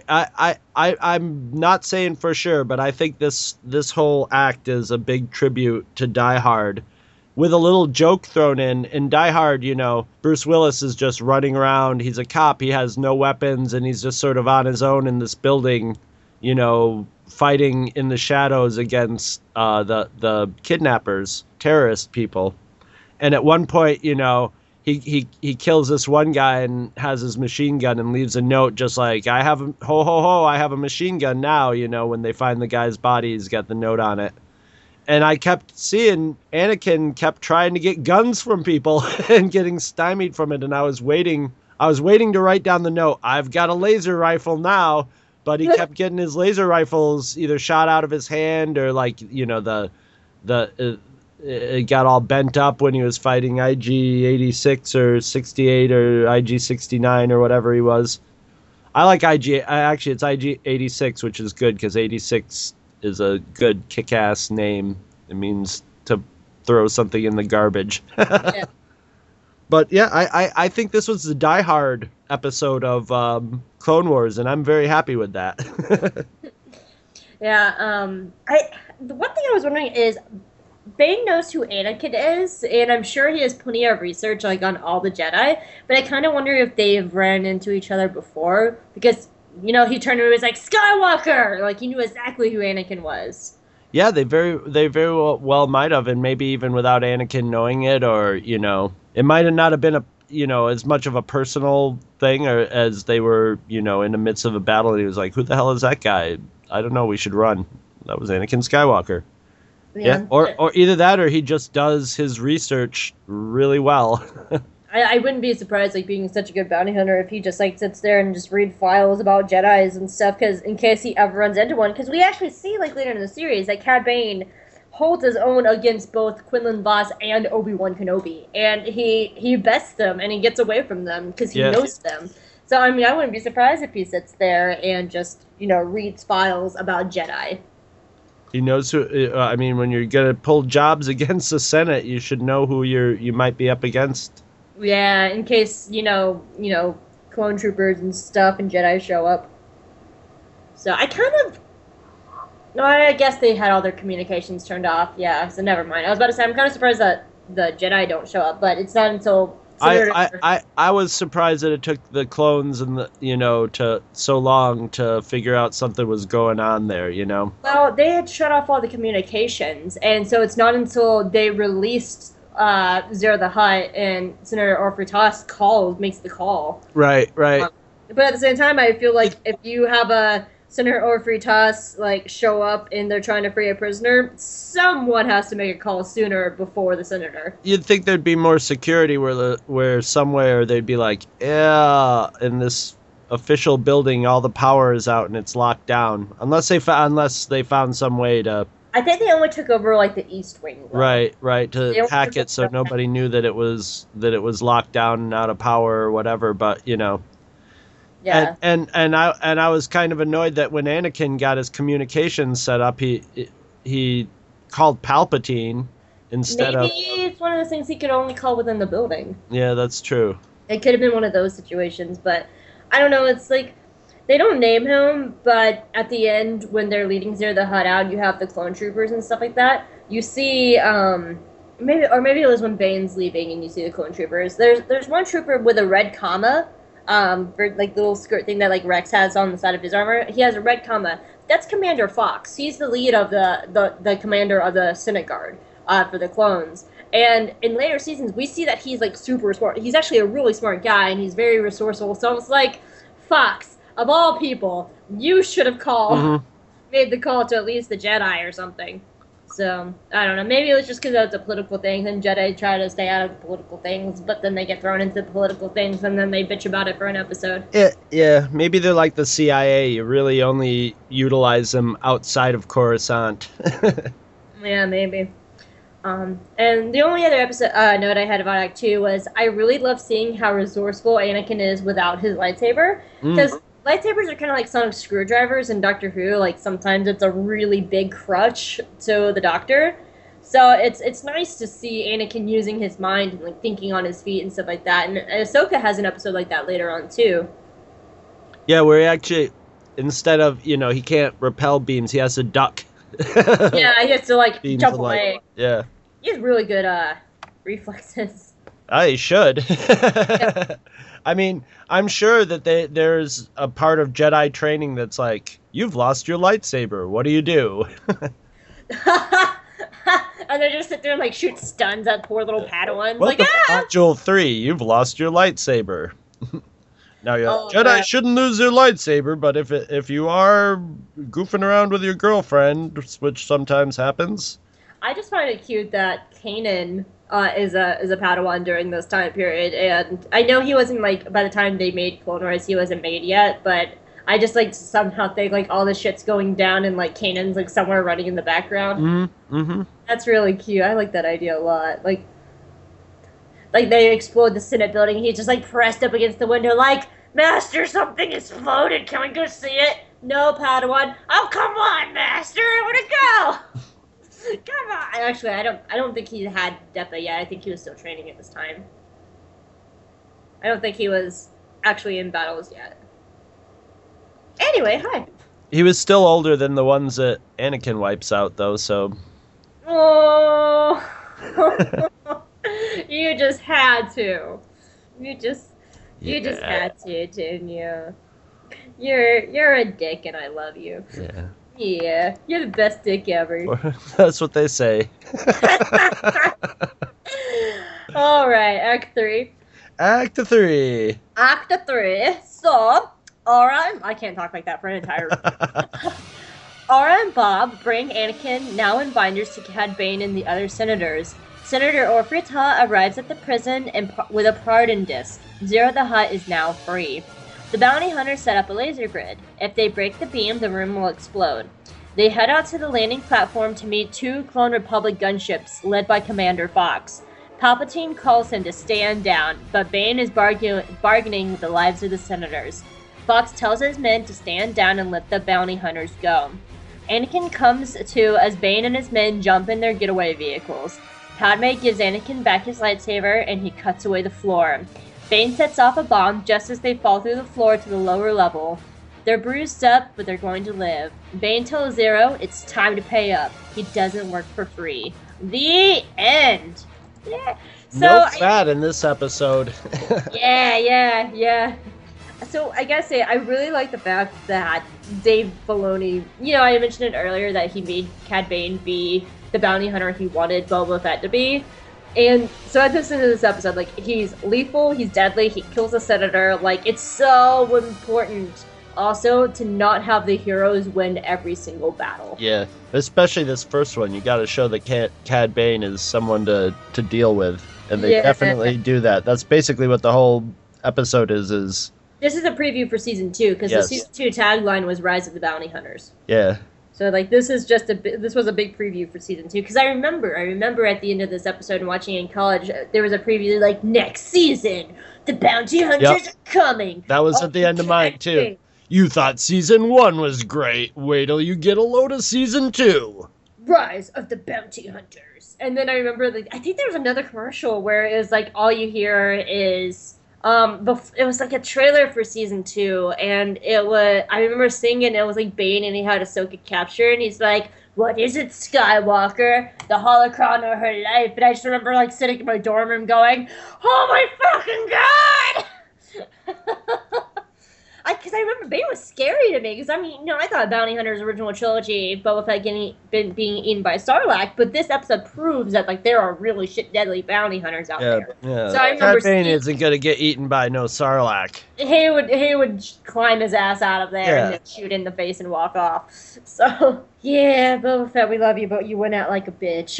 I'm not saying for sure, but I think this whole act is a big tribute to Die Hard, with a little joke thrown in. In Die Hard, Bruce Willis is just running around. He's a cop. He has no weapons, and he's just sort of on his own in this building, fighting in the shadows against the kidnappers, terrorist people. And at one point, He kills this one guy and has his machine gun and leaves a note just like, I have a machine gun now, when they find the guy's body, he's got the note on it. And I kept seeing Anakin kept trying to get guns from people and getting stymied from it. And I was waiting to write down the note. I've got a laser rifle now, but he kept getting his laser rifles either shot out of his hand or it got all bent up when he was fighting IG-86 or 68 or IG-69 or whatever he was. I like actually it's IG-86, which is good because 86 is a good kick-ass name. It means to throw something in the garbage. Yeah. But yeah, I think this was the Die Hard episode of Clone Wars, and I'm very happy with that. Yeah, the one thing I was wondering is, Bane knows who Anakin is, and I'm sure he has plenty of research like on all the Jedi. But I kind of wonder if they've ran into each other before because he turned to him and was like Skywalker, like he knew exactly who Anakin was. Yeah, they very well might have, and maybe even without Anakin knowing it, or it might have not have been a as much of a personal thing, or as they were in the midst of a battle, and he was like, "Who the hell is that guy? I don't know. We should run." That was Anakin Skywalker. Yeah, or either that, or he just does his research really well. I wouldn't be surprised, like, being such a good bounty hunter, if he just, like, sits there and just read files about Jedis and stuff, because in case he ever runs into one, because we actually see, like, later in the series, that Cad Bane holds his own against both Quinlan Vos and Obi-Wan Kenobi, and he bests them, and he gets away from them, because he knows them. So, I mean, I wouldn't be surprised if he sits there and just, reads files about Jedi. He knows who. I mean, when you're gonna pull jobs against the Senate, you should know who you might be up against. Yeah, in case, clone troopers and stuff and Jedi show up. So I no, I guess they had all their communications turned off. Yeah, so never mind. I was about to say, I'm kind of surprised that the Jedi don't show up, but it's not until... I was surprised that it took the clones and to so long to figure out something was going on there, Well, they had shut off all the communications, and so it's not until they released Zero the Hutt and Senator Orpheus Toss makes the call. Right. But at the same time, I feel like if you have a Senator Orpheus Toss show up and they're trying to free a prisoner, someone has to make a call sooner before the senator. You'd think there'd be more security where somewhere they'd be like, yeah, in this official building, all the power is out and it's locked down, unless they found some way to. I think they only took over the East Wing. Though. Right, to hack it so nobody knew that it was locked down and out of power or whatever. But Yeah. And I was kind of annoyed that when Anakin got his communications set up, he called Palpatine instead of. Maybe it's one of those things he could only call within the building. Yeah, that's true. It could have been one of those situations, but I don't know. It's like they don't name him, but at the end when they're leading Zero the Hutt out, you have the clone troopers and stuff like that. You see, maybe it was when Bane's leaving and you see the clone troopers. There's one trooper with a red comma. For the little skirt thing that Rex has on the side of his armor, he has a red comma. That's Commander Fox. He's the lead of the commander of the Senate Guard for the clones. And in later seasons, we see that he's super smart. He's actually a really smart guy, and he's very resourceful. So it's like, Fox, of all people, you should have made the call to at least the Jedi or something. So, I don't know. Maybe it was just because that's a political thing, and Jedi try to stay out of the political things, but then they get thrown into the political things, and then they bitch about it for an episode. Yeah. Maybe they're like the CIA. You really only utilize them outside of Coruscant. Yeah, maybe. And the only other note I had about Act 2 was I really love seeing how resourceful Anakin is without his lightsaber, because lightsabers are kind of like sonic screwdrivers in Doctor Who. Sometimes it's a really big crutch to the Doctor. So it's nice to see Anakin using his mind and thinking on his feet and stuff like that. And Ahsoka has an episode like that later on too. Yeah, where he actually, instead of he can't repel beams, he has to duck. Yeah, he has to jump away. Yeah, he has really good reflexes. He should. Yeah. I mean, I'm sure that there's a part of Jedi training that's like, you've lost your lightsaber. What do you do? And they just sit there and shoot stuns at poor little Padawans. Module 3, you've lost your lightsaber. Now, Jedi shouldn't lose their lightsaber, but if you are goofing around with your girlfriend, which sometimes happens. I just find it cute that Kanan is a Padawan during this time period, and I know he wasn't by the time they made Clone Wars, he wasn't made yet, but I just somehow think all this shit's going down and Kanan's somewhere running in the background. Mm-hmm. That's really cute. I like that idea a lot. They explode the Senate building, he's just pressed up against the window Master, something exploded. Can we go see it? No, Padawan. Oh, come on, Master. I want to go. Come on. Actually, I don't think he had Depa yet. I think he was still training at this time. I don't think he was actually in battles yet. Anyway, hi. He was still older than the ones that Anakin wipes out, though, so... Oh, You just had to. You just Yeah. had to, didn't you? You're a dick, and I love you. Yeah. Yeah, you're the best dick ever. That's what they say. All right, Act 3. Act 3. Act 3. So, Aura, I can't talk like that for an entire. Aura and Bob bring Anakin, now in binders, to Cad Bane and the other senators. Senator Orfrita arrives at the prison with a pardon disc. Zero the Hutt is now free. The bounty hunters set up a laser grid. If they break the beam, the room will explode. They head out to the landing platform to meet 2 Clone Republic gunships led by Commander Fox. Palpatine calls him to stand down, but Bane is bargaining with the lives of the senators. Fox tells his men to stand down and let the bounty hunters go. Anakin comes to as Bane and his men jump in their getaway vehicles. Padme gives Anakin back his lightsaber and he cuts away the floor. Bane sets off a bomb just as they fall through the floor to the lower level. They're bruised up, but they're going to live. Bane tells Zero it's time to pay up. He doesn't work for free. The end. Yeah. So No fat in this episode. Yeah. So I gotta say, I really like the fact that Dave Filoni, I mentioned it earlier that he made Cad Bane be the bounty hunter he wanted Boba Fett to be. And so at this end of this episode, like, he's lethal, he's deadly, he kills a senator. Like, it's so important also to not have the heroes win every single battle. Yeah, especially this first one. You got to show that Cad Bane is someone to deal with. And they definitely do that. That's basically what the whole episode is. This is a preview for Season 2, because the Season 2 tagline was Rise of the Bounty Hunters. Yeah. So, like, this was a big preview for Season 2, because I remember at the end of this episode and watching it in college, there was a preview like, next season, the Bounty Hunters are coming. That was at the end of mine, too. You thought Season 1 was great. Wait till you get a load of Season 2. Rise of the Bounty Hunters. And then I remember, I think there was another commercial where it was like, all you hear is... it was like a trailer for Season 2, and I remember seeing it, and it was like Bane, and he had Ahsoka captured, and he's like, what is it, Skywalker? The holocron of her life. And I just remember, like, sitting in my dorm room going, oh my fucking god! Because I remember Bane was scary to me, because, I thought Bounty Hunter's original trilogy, Boba Fett being eaten by Sarlacc, but this episode proves that, like, there are really deadly bounty hunters out there. Yeah. So I remember Cad Bane isn't going to get eaten by no Sarlacc. He would climb his ass out of there and then shoot in the face and walk off. So, yeah, Boba Fett, we love you, but you went out like a bitch.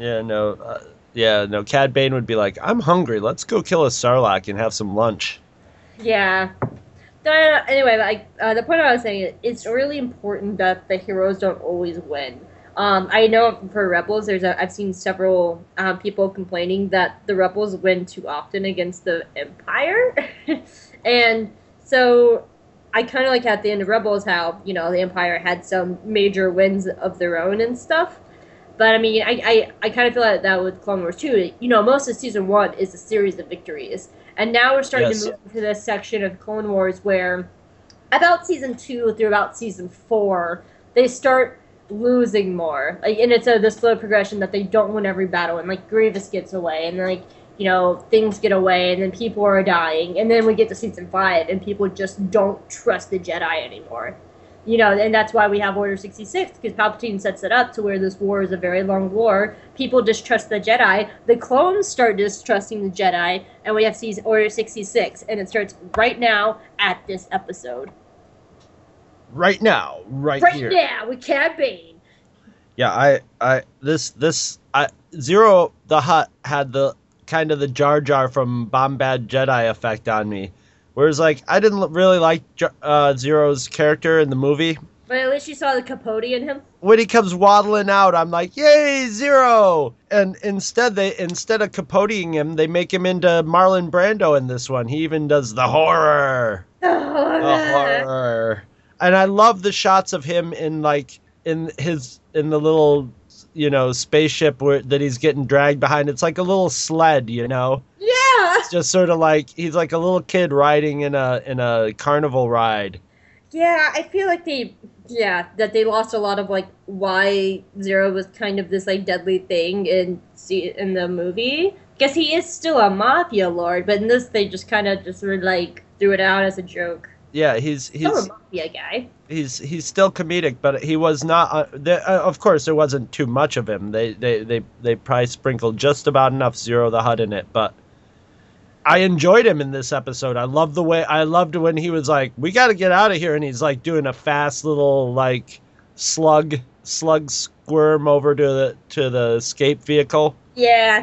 No, Cad Bane would be like, I'm hungry, let's go kill a Sarlacc and have some lunch. Yeah. Anyway, the point I was saying is it's really important that the heroes don't always win. I know for Rebels, I've seen several people complaining that the Rebels win too often against the Empire, and so I kind of like at the end of Rebels how the Empire had some major wins of their own and stuff. But I kind of feel like that with Clone Wars too. Most of Season 1 is a series of victories. And now we're starting to move into this section of Clone Wars where about Season 2 through about Season 4, they start losing more. And it's the slow progression that they don't win every battle. And, Grievous gets away. And, things get away. And then people are dying. And then we get to Season 5 and people just don't trust the Jedi anymore. And that's why we have Order 66, because Palpatine sets it up to where this war is a very long war. People distrust the Jedi. The clones start distrusting the Jedi, and we have Order 66, and it starts right now at this episode. Right now, right here. Right now, with Cad Bane. Yeah, Zero the Hutt had the kind of the Jar Jar from Bombad Jedi effect on me. Whereas, I didn't really like Zero's character in the movie. But at least you saw the Capote in him. When he comes waddling out, I'm like, yay, Zero! And instead of Capoteing him, they make him into Marlon Brando in this one. He even does the horror. The horror. And I love the shots of him in the little, spaceship that he's getting dragged behind. It's like a little sled, Yeah. Yeah. It's just sort of like he's like a little kid riding in a carnival ride. Yeah, I feel like that they lost a lot of like why Zero was kind of this like deadly thing in the movie. Guess he is still a mafia lord, but in this they just kind of just sort of like threw it out as a joke. Yeah, he's Still a mafia guy. he's still comedic, but he was not. Of course, there wasn't too much of him. They probably sprinkled just about enough Zero the Hutt in it, but I enjoyed him in this episode. I loved when he was like, "We got to get out of here," and he's like doing a fast little like slug squirm over to the escape vehicle. Yeah.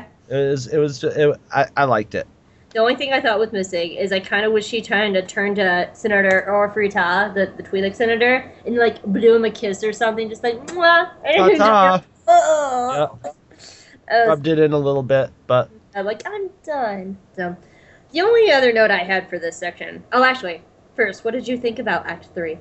I liked it. The only thing I thought was missing is I kind of wish he turned to Senator Orfrita, the Twi'lek senator, and like blew him a kiss or something, just like mwah. Ta-ta. Oh. Rubbed it in a little bit, but I'm like, I'm done. So, the only other note I had for this section. Oh, actually, first, what did you think about Act 3?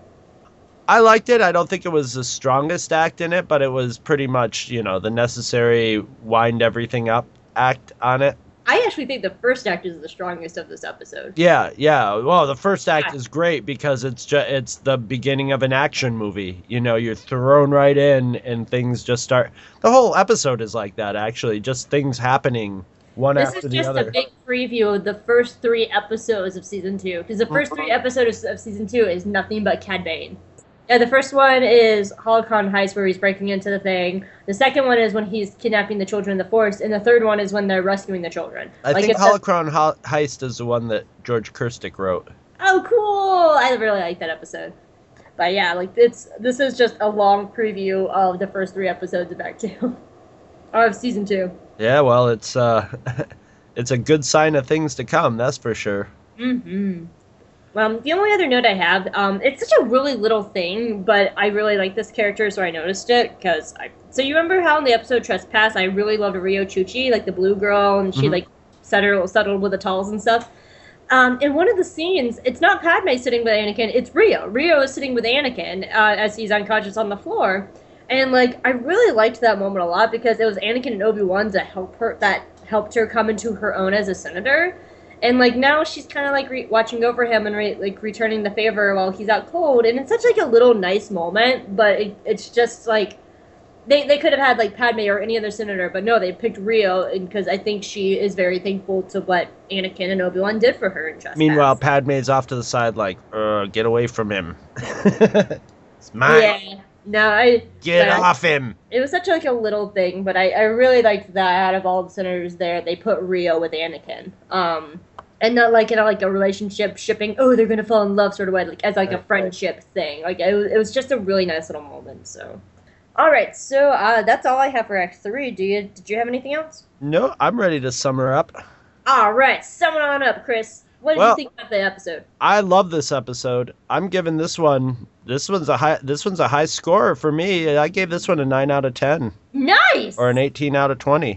I liked it. I don't think it was the strongest act in it, but it was pretty much, the necessary wind everything up act on it. I actually think the first act is the strongest of this episode. Yeah. Well, the first act is great because it's the beginning of an action movie. You're thrown right in and things just start. The whole episode is like that, actually. Just things happening one after the other. This is just a big preview of the first 3 episodes of Season 2. Because the first 3 episodes of Season 2 is nothing but Cad Bane. Yeah, the first one is Holocron Heist, where he's breaking into the thing. The second one is when he's kidnapping the children of the Force, and the third one is when they're rescuing the children. I think Holocron Heist is the one that George Kirstick wrote. Oh, cool! I really like that episode. But yeah, this is just a long preview of the first 3 episodes of Act 2. Or of Season 2. Yeah, well, it's it's a good sign of things to come, that's for sure. Mm-hmm. The only other note I have, it's such a really little thing, but I really like this character, so I noticed it, so you remember how in the episode Trespass, I really loved Rio Chuchi, like the blue girl, and she, settled with the Talls and stuff? In one of the scenes, it's not Padme sitting with Anakin, it's Rio. Rio is sitting with Anakin, as he's unconscious on the floor, and, I really liked that moment a lot, because it was Anakin and Obi-Wan that helped her come into her own as a senator. And, now she's kind of, watching over him and, returning the favor while he's out cold. And it's such, a little nice moment, but it's just, they could have had, Padme or any other senator, but no, they picked Rio because I think she is very thankful to what Anakin and Obi-Wan did for her in Trespass. Meanwhile, Padme's off to the side get away from him. It's mine. Yeah. No, Get off him! It was such, a little thing, but I really liked that out of all the senators there, they put Rio with Anakin. And not a relationship shipping, they're gonna fall in love sort of way, as a friendship thing. It was just a really nice little moment, so. Alright, so that's all I have for Act 3. Did you have anything else? No, I'm ready to sum her up. Alright, sum it on up, Chris. What did you think about the episode? I love this episode. I'm giving this one's a high score for me. I gave this one a 9 out of 10. Nice! Or an 18 out of 20.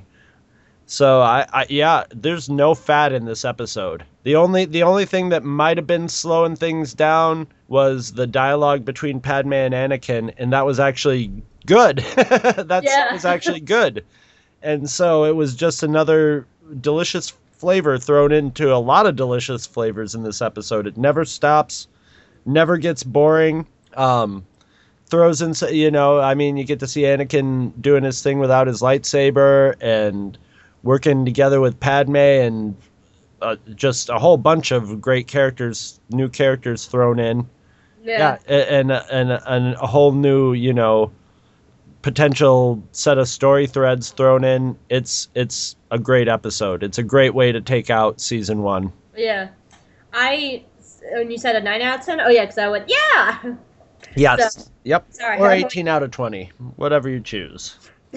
So I there's no fat in this episode. The only thing that might have been slowing things down was the dialogue between Padme and Anakin, and that was actually good. That was actually good. And so it was just another delicious flavor thrown into a lot of delicious flavors in this episode. It never stops, never gets boring. Throws in, you get to see Anakin doing his thing without his lightsaber and working together with Padme, and just a whole bunch of great characters, new characters thrown in. Yeah, and a whole new, potential set of story threads thrown in. It's a great episode. It's a great way to take out season 1. Yeah. When you said a 9 out of 10? Oh, yeah, because I went, yeah! Yes. So, yep. Sorry, or 18 out of 20. Whatever you choose.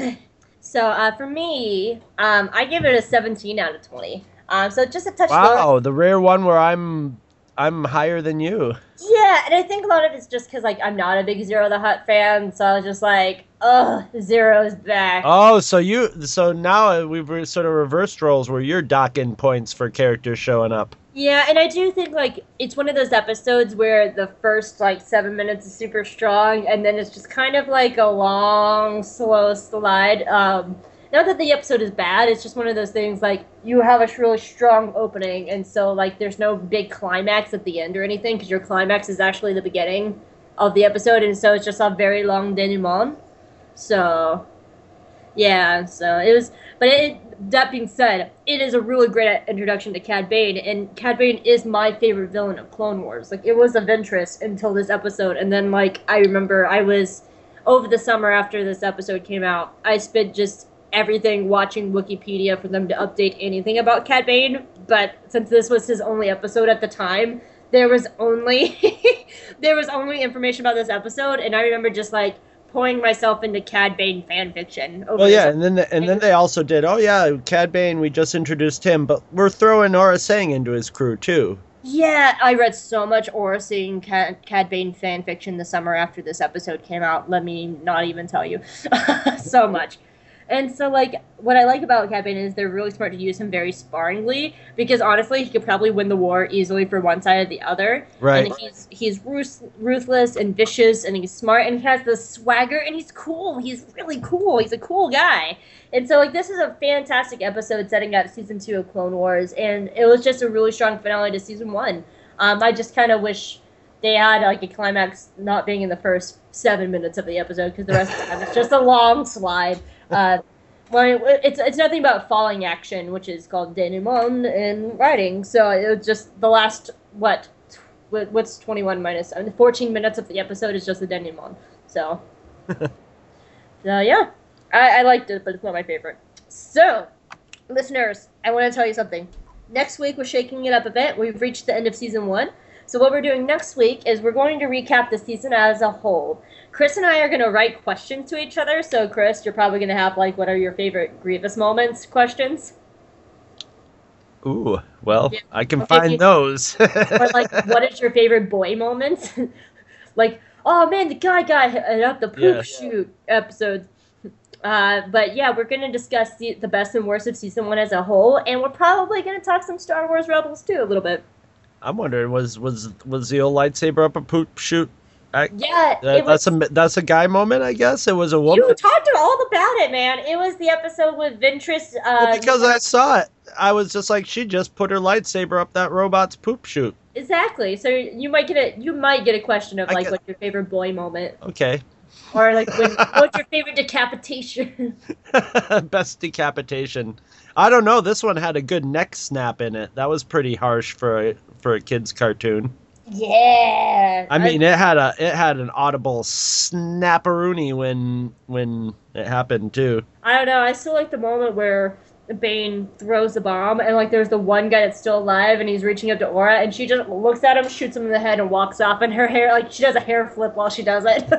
So, for me, I give it a 17 out of 20. So, just a touch lower. Wow, the rare one where I'm higher than you. Yeah, and I think a lot of it's just because, I'm not a big Zero the Hutt fan, so I was just like, Zero's back. Oh, so now we've sort of reversed roles where you're docking points for characters showing up. Yeah, and I do think, it's one of those episodes where the first, 7 minutes is super strong, and then it's just kind of a long, slow slide. not that the episode is bad, it's just one of those things, like, you have a really strong opening, and so, like, there's no big climax at the end or anything, because your climax is actually the beginning of the episode, and so it's just a very long denouement. So, yeah, so it was, that being said, it is a really great introduction to Cad Bane, and Cad Bane is my favorite villain of Clone Wars. Like, it was of interest until this episode, and then, like, I remember I was, over the summer after this episode came out, I spent just everything watching Wikipedia for them to update anything about Cad Bane, but since this was his only episode at the time, there was only information about this episode, and I remember just, like, pouring myself into Cad Bane fan fiction. Well, yeah, and then they also did, oh yeah, Cad Bane, we just introduced him, but we're throwing Aura Singh into his crew too. Yeah, I read so much Aura Singh Cad Bane fan fiction the summer after this episode came out. Let me not even tell you. So much. And so, like, what I like about Cad Bane is they're really smart to use him very sparingly, because honestly, he could probably win the war easily for one side or the other. Right. And he's ruthless and vicious, and he's smart, and he has the swagger, and he's cool. He's really cool. He's a cool guy. And so, like, this is a fantastic episode setting up Season 2 of Clone Wars, and it was just a really strong finale to Season 1. I just kind of wish they had, like, a climax not being in the first 7 minutes of the episode, because the rest of the time it's just a long slide. Well, it's nothing but falling action, which is called denouement in writing. So it was just the last, what's 21 minus 14 minutes of the episode is just the denouement. So, yeah, I liked it, but it's not my favorite. So, listeners, I want to tell you something. Next week we're shaking it up a bit. We've reached the end of Season 1. So what we're doing next week is we're going to recap the season as a whole. Chris and I are going to write questions to each other. So, Chris, you're probably going to have, like, what are your favorite Grievous moments questions? Ooh, well, yeah. I can find those. Or, like, what is your favorite boy moment? Like, oh, man, the guy got up the poop shoot episodes. But, yeah, we're going to discuss the best and worst of Season 1 as a whole. And we're probably going to talk some Star Wars Rebels, too, a little bit. I'm wondering, was the old lightsaber up a poop shoot? Yeah, that's a guy moment, I guess. It was a woman. You talked all about it, man. It was the episode with Ventress. Because I saw it, I was just like, she just put her lightsaber up that robot's poop chute. Exactly. So you might get a question of like, what's your favorite boy moment? Okay. Or like, what's your favorite decapitation? Best decapitation. I don't know. This one had a good neck snap in it. That was pretty harsh for a kid's cartoon. Yeah. I mean, it had an audible snapperoonie when it happened too. I don't know. I still like the moment where Bane throws the bomb, and like there's the one guy that's still alive, and he's reaching up to Aura, and she just looks at him, shoots him in the head, and walks off. And her hair, like she does a hair flip while she does it.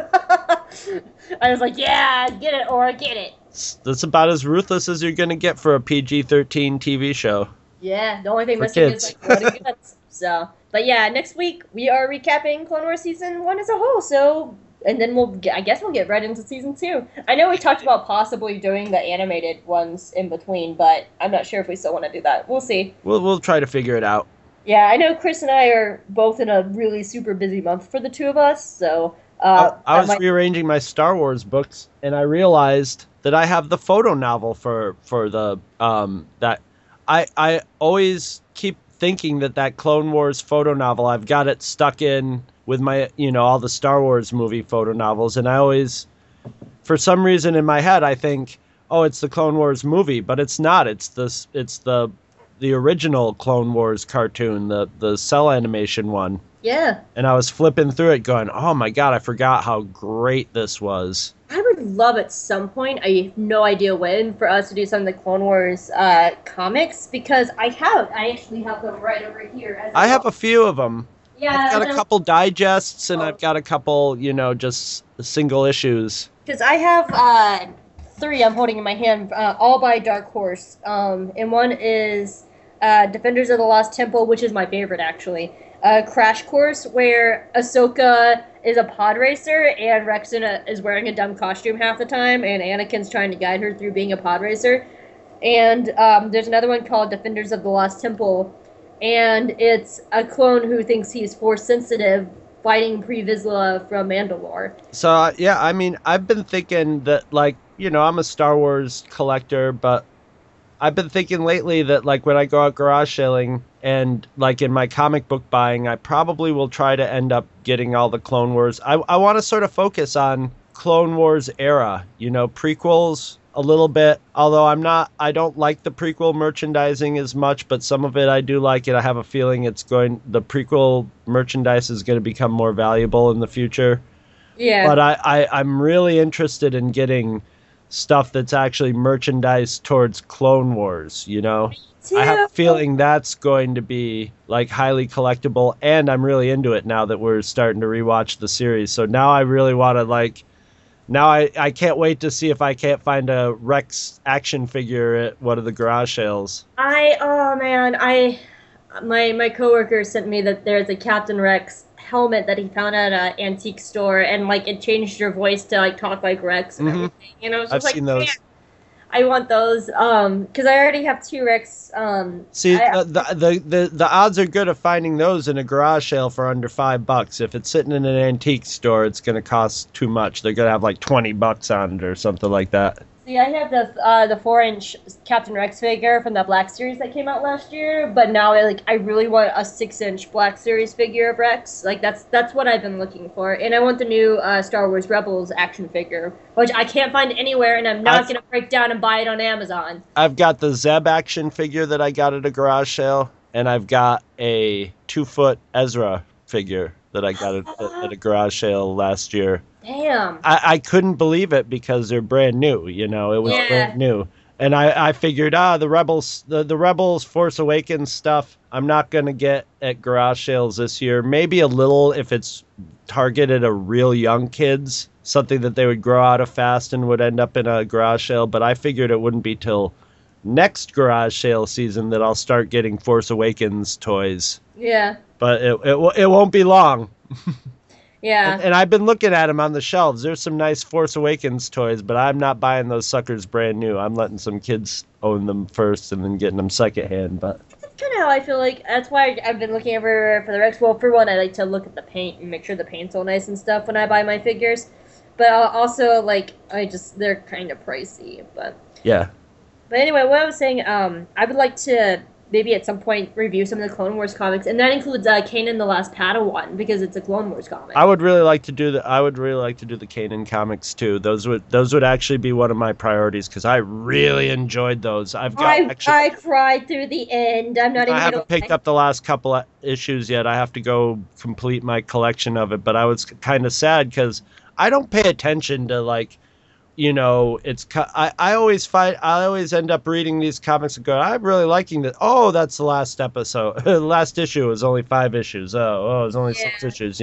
I was like, yeah, get it, Aura, get it. That's about as ruthless as you're gonna get for a PG-13 TV show. Yeah, the only thing missing is like blood and guts. So, but yeah, next week we are recapping Clone Wars Season 1 as a whole. So, and then I guess we'll get right into Season 2. I know we talked about possibly doing the animated ones in between, but I'm not sure if we still want to do that. We'll see. We'll try to figure it out. Yeah, I know Chris and I are both in a really super busy month for the two of us, so... I was rearranging my Star Wars books, and I realized that I have the photo novel for the that I always keep thinking that Clone Wars photo novel, I've got it stuck in with my all the Star Wars movie photo novels, and I always, for some reason in my head, I think, oh, it's the Clone Wars movie, but it's not. It's the original Clone Wars cartoon, the cell animation one. Yeah. And I was flipping through it going, oh my god, I forgot how great this was. I would love at some point, I have no idea when, for us to do some of the Clone Wars comics, because I actually have them right over here. I have a few of them. Yeah. I've got a couple digests, and I've got a couple, just single issues. Because I have 3 I'm holding in my hand, all by Dark Horse. And one is Defenders of the Lost Temple, which is my favorite, actually. Crash Course, where Ahsoka is a pod racer and Rex is wearing a dumb costume half the time, and Anakin's trying to guide her through being a pod racer. And there's another one called Defenders of the Lost Temple, and it's a clone who thinks he's Force sensitive fighting Pre Vizsla from Mandalore. So, yeah, I mean, I've been thinking that, like, I'm a Star Wars collector, but I've been thinking lately that, like, when I go out garage sailing and, like, in my comic book buying, I probably will try to end up getting all the Clone Wars. I want to sort of focus on Clone Wars era, prequels a little bit, although I don't like the prequel merchandising as much, but some of it I do like it. I have a feeling the prequel merchandise is going to become more valuable in the future. Yeah. But I'm really interested in getting stuff that's actually merchandise towards Clone Wars, I have a feeling that's going to be like highly collectible, and I'm really into it now that we're starting to rewatch the series. So now I really want to I can't wait to see if I can't find a Rex action figure at one of the garage sales. My coworker sent me that there's a Captain Rex helmet that he found at an antique store, and like it changed your voice to like talk like Rex and everything. I've seen those. Man, I want those because I already have 2 Rex. The odds are good of finding those in a garage sale for under $5. If it's sitting in an antique store, it's going to cost too much. They're going to have like $20 on it or something like that. See, I have the 4-inch Captain Rex figure from the Black Series that came out last year, but now I really want a 6-inch Black Series figure of Rex. Like that's what I've been looking for, and I want the new Star Wars Rebels action figure, which I can't find anywhere, and I'm not gonna break down and buy it on Amazon. I've got the Zeb action figure that I got at a garage sale, and I've got a 2-foot Ezra figure that I got at a garage sale last year. Damn. I couldn't believe it because they're brand new, it was brand new. And I figured, the Rebels, the Rebels Force Awakens stuff, I'm not going to get at garage sales this year. Maybe a little if it's targeted at real young kids, something that they would grow out of fast and would end up in a garage sale. But I figured it wouldn't be till next garage sale season that I'll start getting Force Awakens toys. Yeah. But it won't be long. Yeah. And I've been looking at them on the shelves. There's some nice Force Awakens toys, but I'm not buying those suckers brand new. I'm letting some kids own them first and then getting them secondhand. But that's kind of how I feel like. That's why I've been looking everywhere for the Rex. Well, for one, I like to look at the paint and make sure the paint's all nice and stuff when I buy my figures. But also, they're kind of pricey. But yeah. But anyway, what I was saying, I would like to maybe at some point review some of the Clone Wars comics, and that includes Kanan the Last Padawan because it's a Clone Wars comic. I would really like to do the Kanan comics too. Those would actually be one of my priorities because I really enjoyed those. I cried through the end. I haven't picked up the last couple of issues yet. I have to go complete my collection of it, but I was kind of sad because I don't pay attention to I always end up reading these comics and go, I'm really liking that. Oh, that's the last episode. The last issue was only 5 issues. Oh, it was only 6 issues,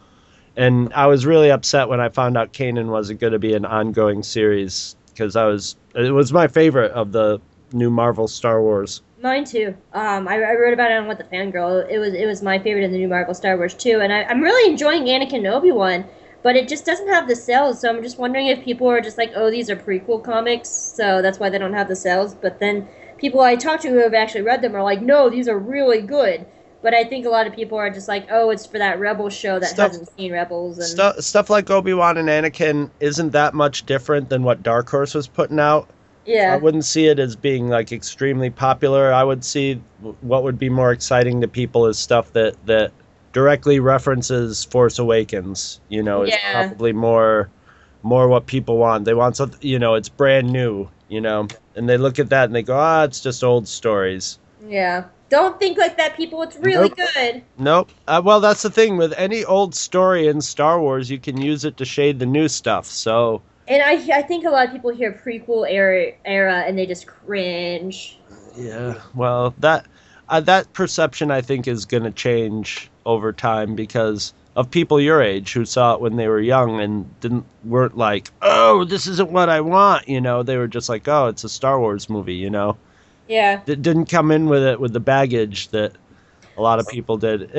And I was really upset when I found out Kanan wasn't going to be an ongoing series because it was my favorite of the new Marvel Star Wars. Mine too. I wrote about it on What the Fangirl. It was my favorite of the new Marvel Star Wars too, and I'm really enjoying Anakin and Obi-Wan. But it just doesn't have the sales, so I'm just wondering if people are just like, oh, these are prequel comics, so that's why they don't have the sales. But then people I talk to who have actually read them are like, no, these are really good. But I think a lot of people are just like, oh, it's for that Rebels show that hasn't seen Rebels. And stuff like Obi-Wan and Anakin isn't that much different than what Dark Horse was putting out. Yeah. I wouldn't see it as being like extremely popular. I would see what would be more exciting to people is stuff that directly references Force Awakens, it's probably more what people want. They want something, it's brand new, and they look at that and they go, it's just old stories. Yeah. Don't think like that, people. It's really good. Nope. Well, that's the thing. With any old story in Star Wars, you can use it to shade the new stuff, so... And I think a lot of people hear prequel era and they just cringe. Yeah, well, that perception, I think, is going to change over time because of people your age who saw it when they were young and weren't like, oh, this isn't what I want, They were just like, oh, it's a Star Wars movie, Yeah. It didn't come in with it with the baggage that a lot of people did.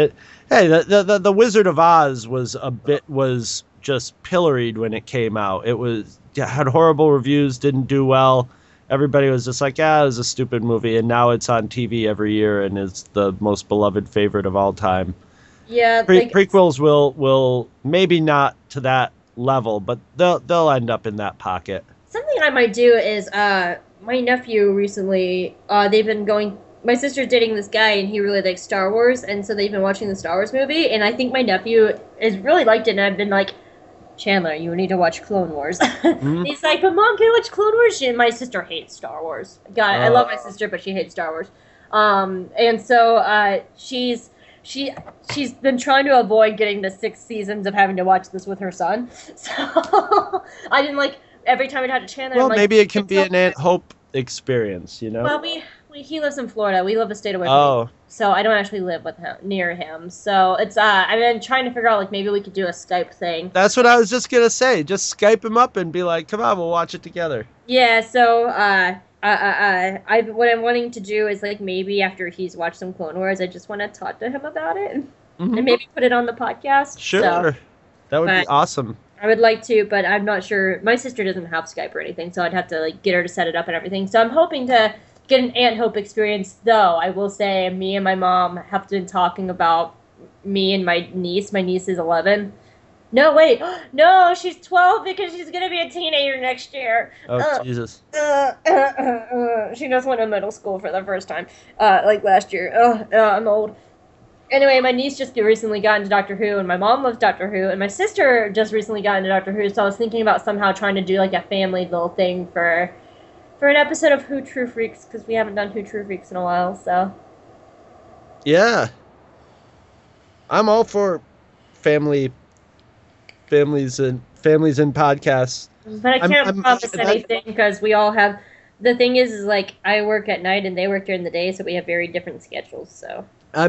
The Wizard of Oz was just pilloried when it came out. It had horrible reviews, didn't do well. Everybody was just like, it was a stupid movie, and now it's on TV every year and is the most beloved favorite of all time. Yeah, prequels will maybe not to that level, but they'll end up in that pocket. Something thing I might do is my nephew recently they've been going. My sister's dating this guy, and he really likes Star Wars, and so they've been watching the Star Wars movie, and I think my nephew has really liked it, and I've been like, Chandler, you need to watch Clone Wars. Mm-hmm. He's like, but Mom, can I watch Clone Wars? And my sister hates Star Wars. God, I love my sister, but she hates Star Wars. And so she's been trying to avoid getting the 6 seasons of having to watch this with her son. So I didn't like every time I'd have to Chandler. Well, I'm like, maybe it can be an Aunt Hope experience, you know? Well, he lives in Florida. We live a state away from him. So I don't actually live with him, near him. So it's I've been trying to figure out like maybe we could do a Skype thing. That's what I was just gonna say. Just Skype him up and be like, "Come on, we'll watch it together." Yeah. So what I'm wanting to do is like maybe after he's watched some Clone Wars, I just want to talk to him about it and maybe put it on the podcast. Sure, so, that would be awesome. I would like to, but I'm not sure. My sister doesn't have Skype or anything, so I'd have to like get her to set it up and everything. So I'm hoping to get an Aunt Hope experience, though. I will say me and my mom have been talking about me and my niece. My niece is 11. No, wait. No, she's 12 because she's going to be a teenager next year. Oh, Jesus. She just went to middle school for the first time, like last year. I'm old. Anyway, my niece just recently got into Doctor Who, and my mom loves Doctor Who, and my sister just recently got into Doctor Who, so I was thinking about somehow trying to do like a family little thing for an episode of Who True Freaks, because we haven't done Who True Freaks in a while, so. Yeah. I'm all for families and podcasts. But I can't promise anything, because we all have, the thing is like, I work at night and they work during the day, so we have very different schedules, so.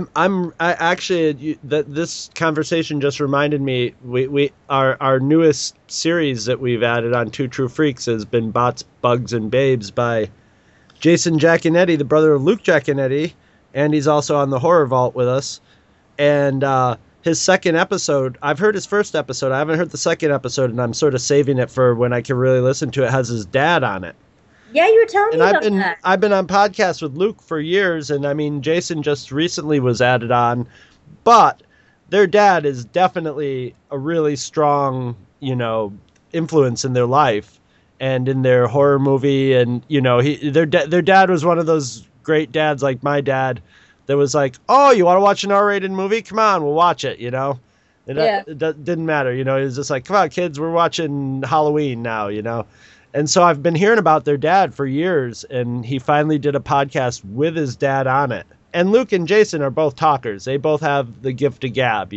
This conversation just reminded me, our newest series that we've added on Two True Freaks has been Bots, Bugs, and Babes by Jason Giaconetti, the brother of Luke Giaconetti, and he's also on the Horror Vault with us. And his second episode, I've heard his first episode, I haven't heard the second episode, and I'm sort of saving it for when I can really listen to it, has his dad on it. Yeah, you were telling me about that. I've been on podcasts with Luke for years, and I mean, Jason just recently was added on, but their dad is definitely a really strong, influence in their life and in their horror movie. And, their dad was one of those great dads like my dad that was like, oh, you want to watch an R-rated movie? Come on, we'll watch it, Yeah. It didn't matter, he was just like, come on, kids, we're watching Halloween now, And so I've been hearing about their dad for years, and he finally did a podcast with his dad on it. And Luke and Jason are both talkers. They both have the gift of gab,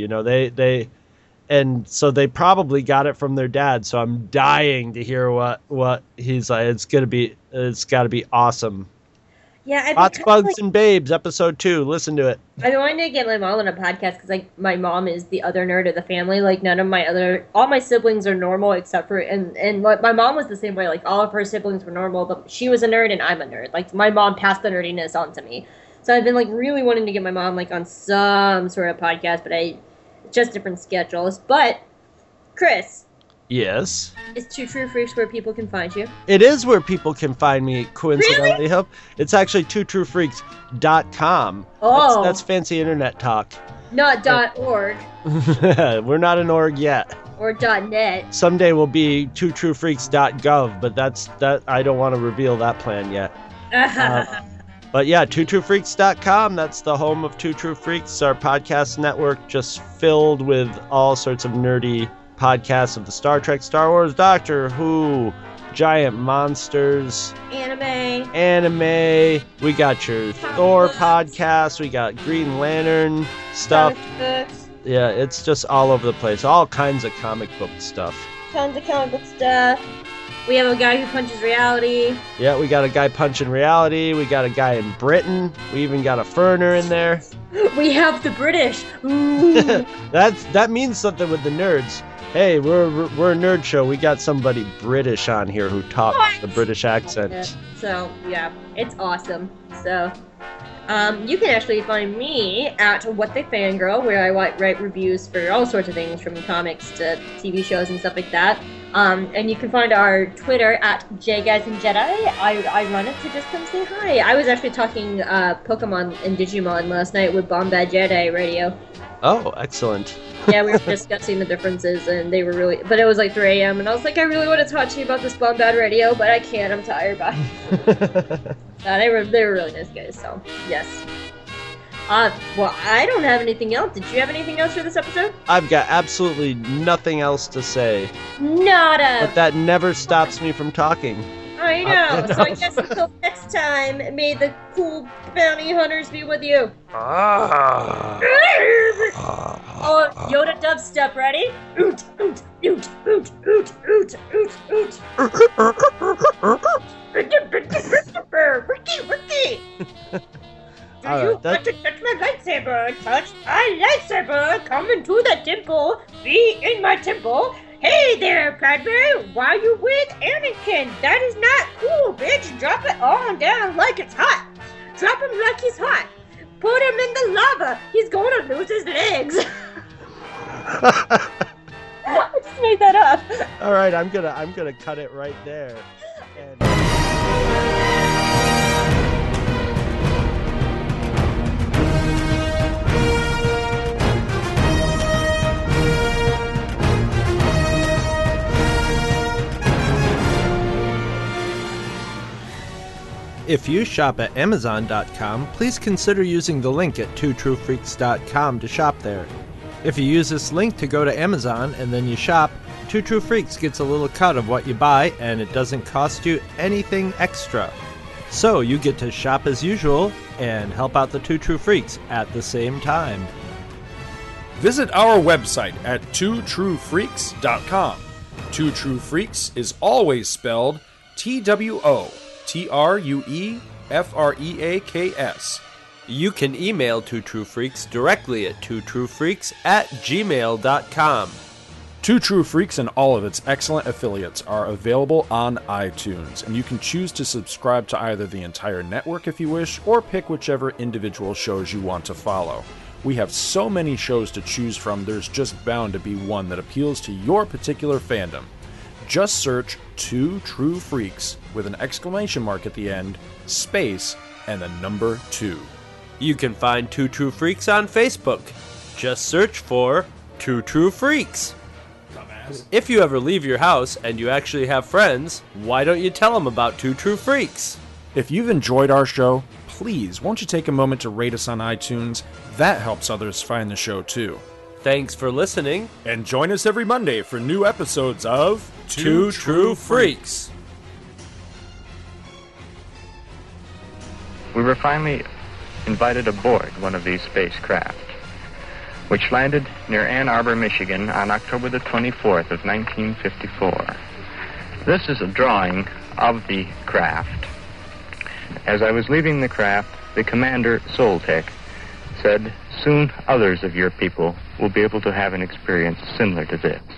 and so they probably got it from their dad. So I'm dying to hear what he's like. It's got to be awesome. Yeah, Bots, Bugs, and Babes, episode 2. Listen to it. I've been wanting to get my mom on a podcast because, like, my mom is the other nerd of the family. Like, all my siblings are normal except for, and my mom was the same way. Like, all of her siblings were normal, but she was a nerd and I'm a nerd. Like, my mom passed the nerdiness on to me. So I've been, like, really wanting to get my mom, like, on some sort of podcast, but just different schedules. But, Chris. Yes. Is Two True Freaks where people can find you? It is where people can find me, coincidentally. Really? It's actually twotruefreaks.com. Oh. That's fancy internet talk. Not .org. We're not an org yet. Or .net. Someday we'll be twotruefreaks.gov, but that I don't want to reveal that plan yet. But yeah, twotruefreaks.com. That's the home of Two True Freaks, our podcast network just filled with all sorts of nerdy podcasts of the Star Trek, Star Wars, Doctor Who, giant monsters, anime. We got your Thor podcast. We got Green Lantern stuff. Yeah, it's just all over the place. All kinds of comic book stuff. Tons of comic book stuff. We have a guy who punches reality. Yeah, we got a guy punching reality. We got a guy in Britain. We even got a foreigner in there. We have the British. That means something with the nerds. Hey, we're a nerd show. We got somebody British on here who talks the British accent. So, yeah, it's awesome. So, you can actually find me at What They Fangirl, where I write reviews for all sorts of things, from comics to TV shows and stuff like that. And you can find our Twitter at JGuysandJedi. I run it, so just come say hi. I was actually talking Pokemon and Digimon last night with Bombad Jedi Radio. Oh, excellent. Yeah, we were discussing the differences, and they were really... But it was like 3 a.m., and I was like, I really want to talk to you about this Bombad Radio, but I can't. I'm tired. Bye. They were really nice guys, so yes. Well, I don't have anything else. Did you have anything else for this episode? I've got absolutely nothing else to say. Nada! But that never stops me from talking. I know. So I guess until next time, may the cool bounty hunters be with you. Oh, Yoda dubstep, ready? Oot, oot, oot, oot, oot, oot, oot, oot. Ricky, Ricky! Do you want to touch my lightsaber? Touch my lightsaber! Come into the temple! Be in my temple! Hey there, Bradbury! Why you with Anakin? That is not cool, bitch! Drop it on down like it's hot! Drop him like he's hot! Put him in the lava! He's going to lose his legs! I just made that up! Alright, I'm gonna cut it right there. If you shop at Amazon.com, please consider using the link at twotruefreaks.com to shop there. If you use this link to go to Amazon and then you shop, Two True Freaks gets a little cut of what you buy and it doesn't cost you anything extra. So you get to shop as usual and help out the Two True Freaks at the same time. Visit our website at twotruefreaks.com. Two True Freaks is always spelled TWOTRUEFREAKS. You can email Two True Freaks directly at twotruefreaks@gmail.com. Two True Freaks and all of its excellent affiliates are available on iTunes, and you can choose to subscribe to either the entire network if you wish, or pick whichever individual shows you want to follow. We have so many shows to choose from, there's just bound to be one that appeals to your particular fandom. Just search Two True Freaks with an exclamation mark at the end, space, and the number 2. You can find Two True Freaks on Facebook. Just search for Two True Freaks. If you ever leave your house and you actually have friends, why don't you tell them about Two True Freaks? If you've enjoyed our show, please won't you take a moment to rate us on iTunes? That helps others find the show too. Thanks for listening. And join us every Monday for new episodes of Two True Freaks. We were finally invited aboard one of these spacecraft, which landed near Ann Arbor, Michigan on October the 24th of 1954. This is a drawing of the craft. As I was leaving the craft, the commander, Soltec, said, "Soon others of your people will be able to have an experience similar to this."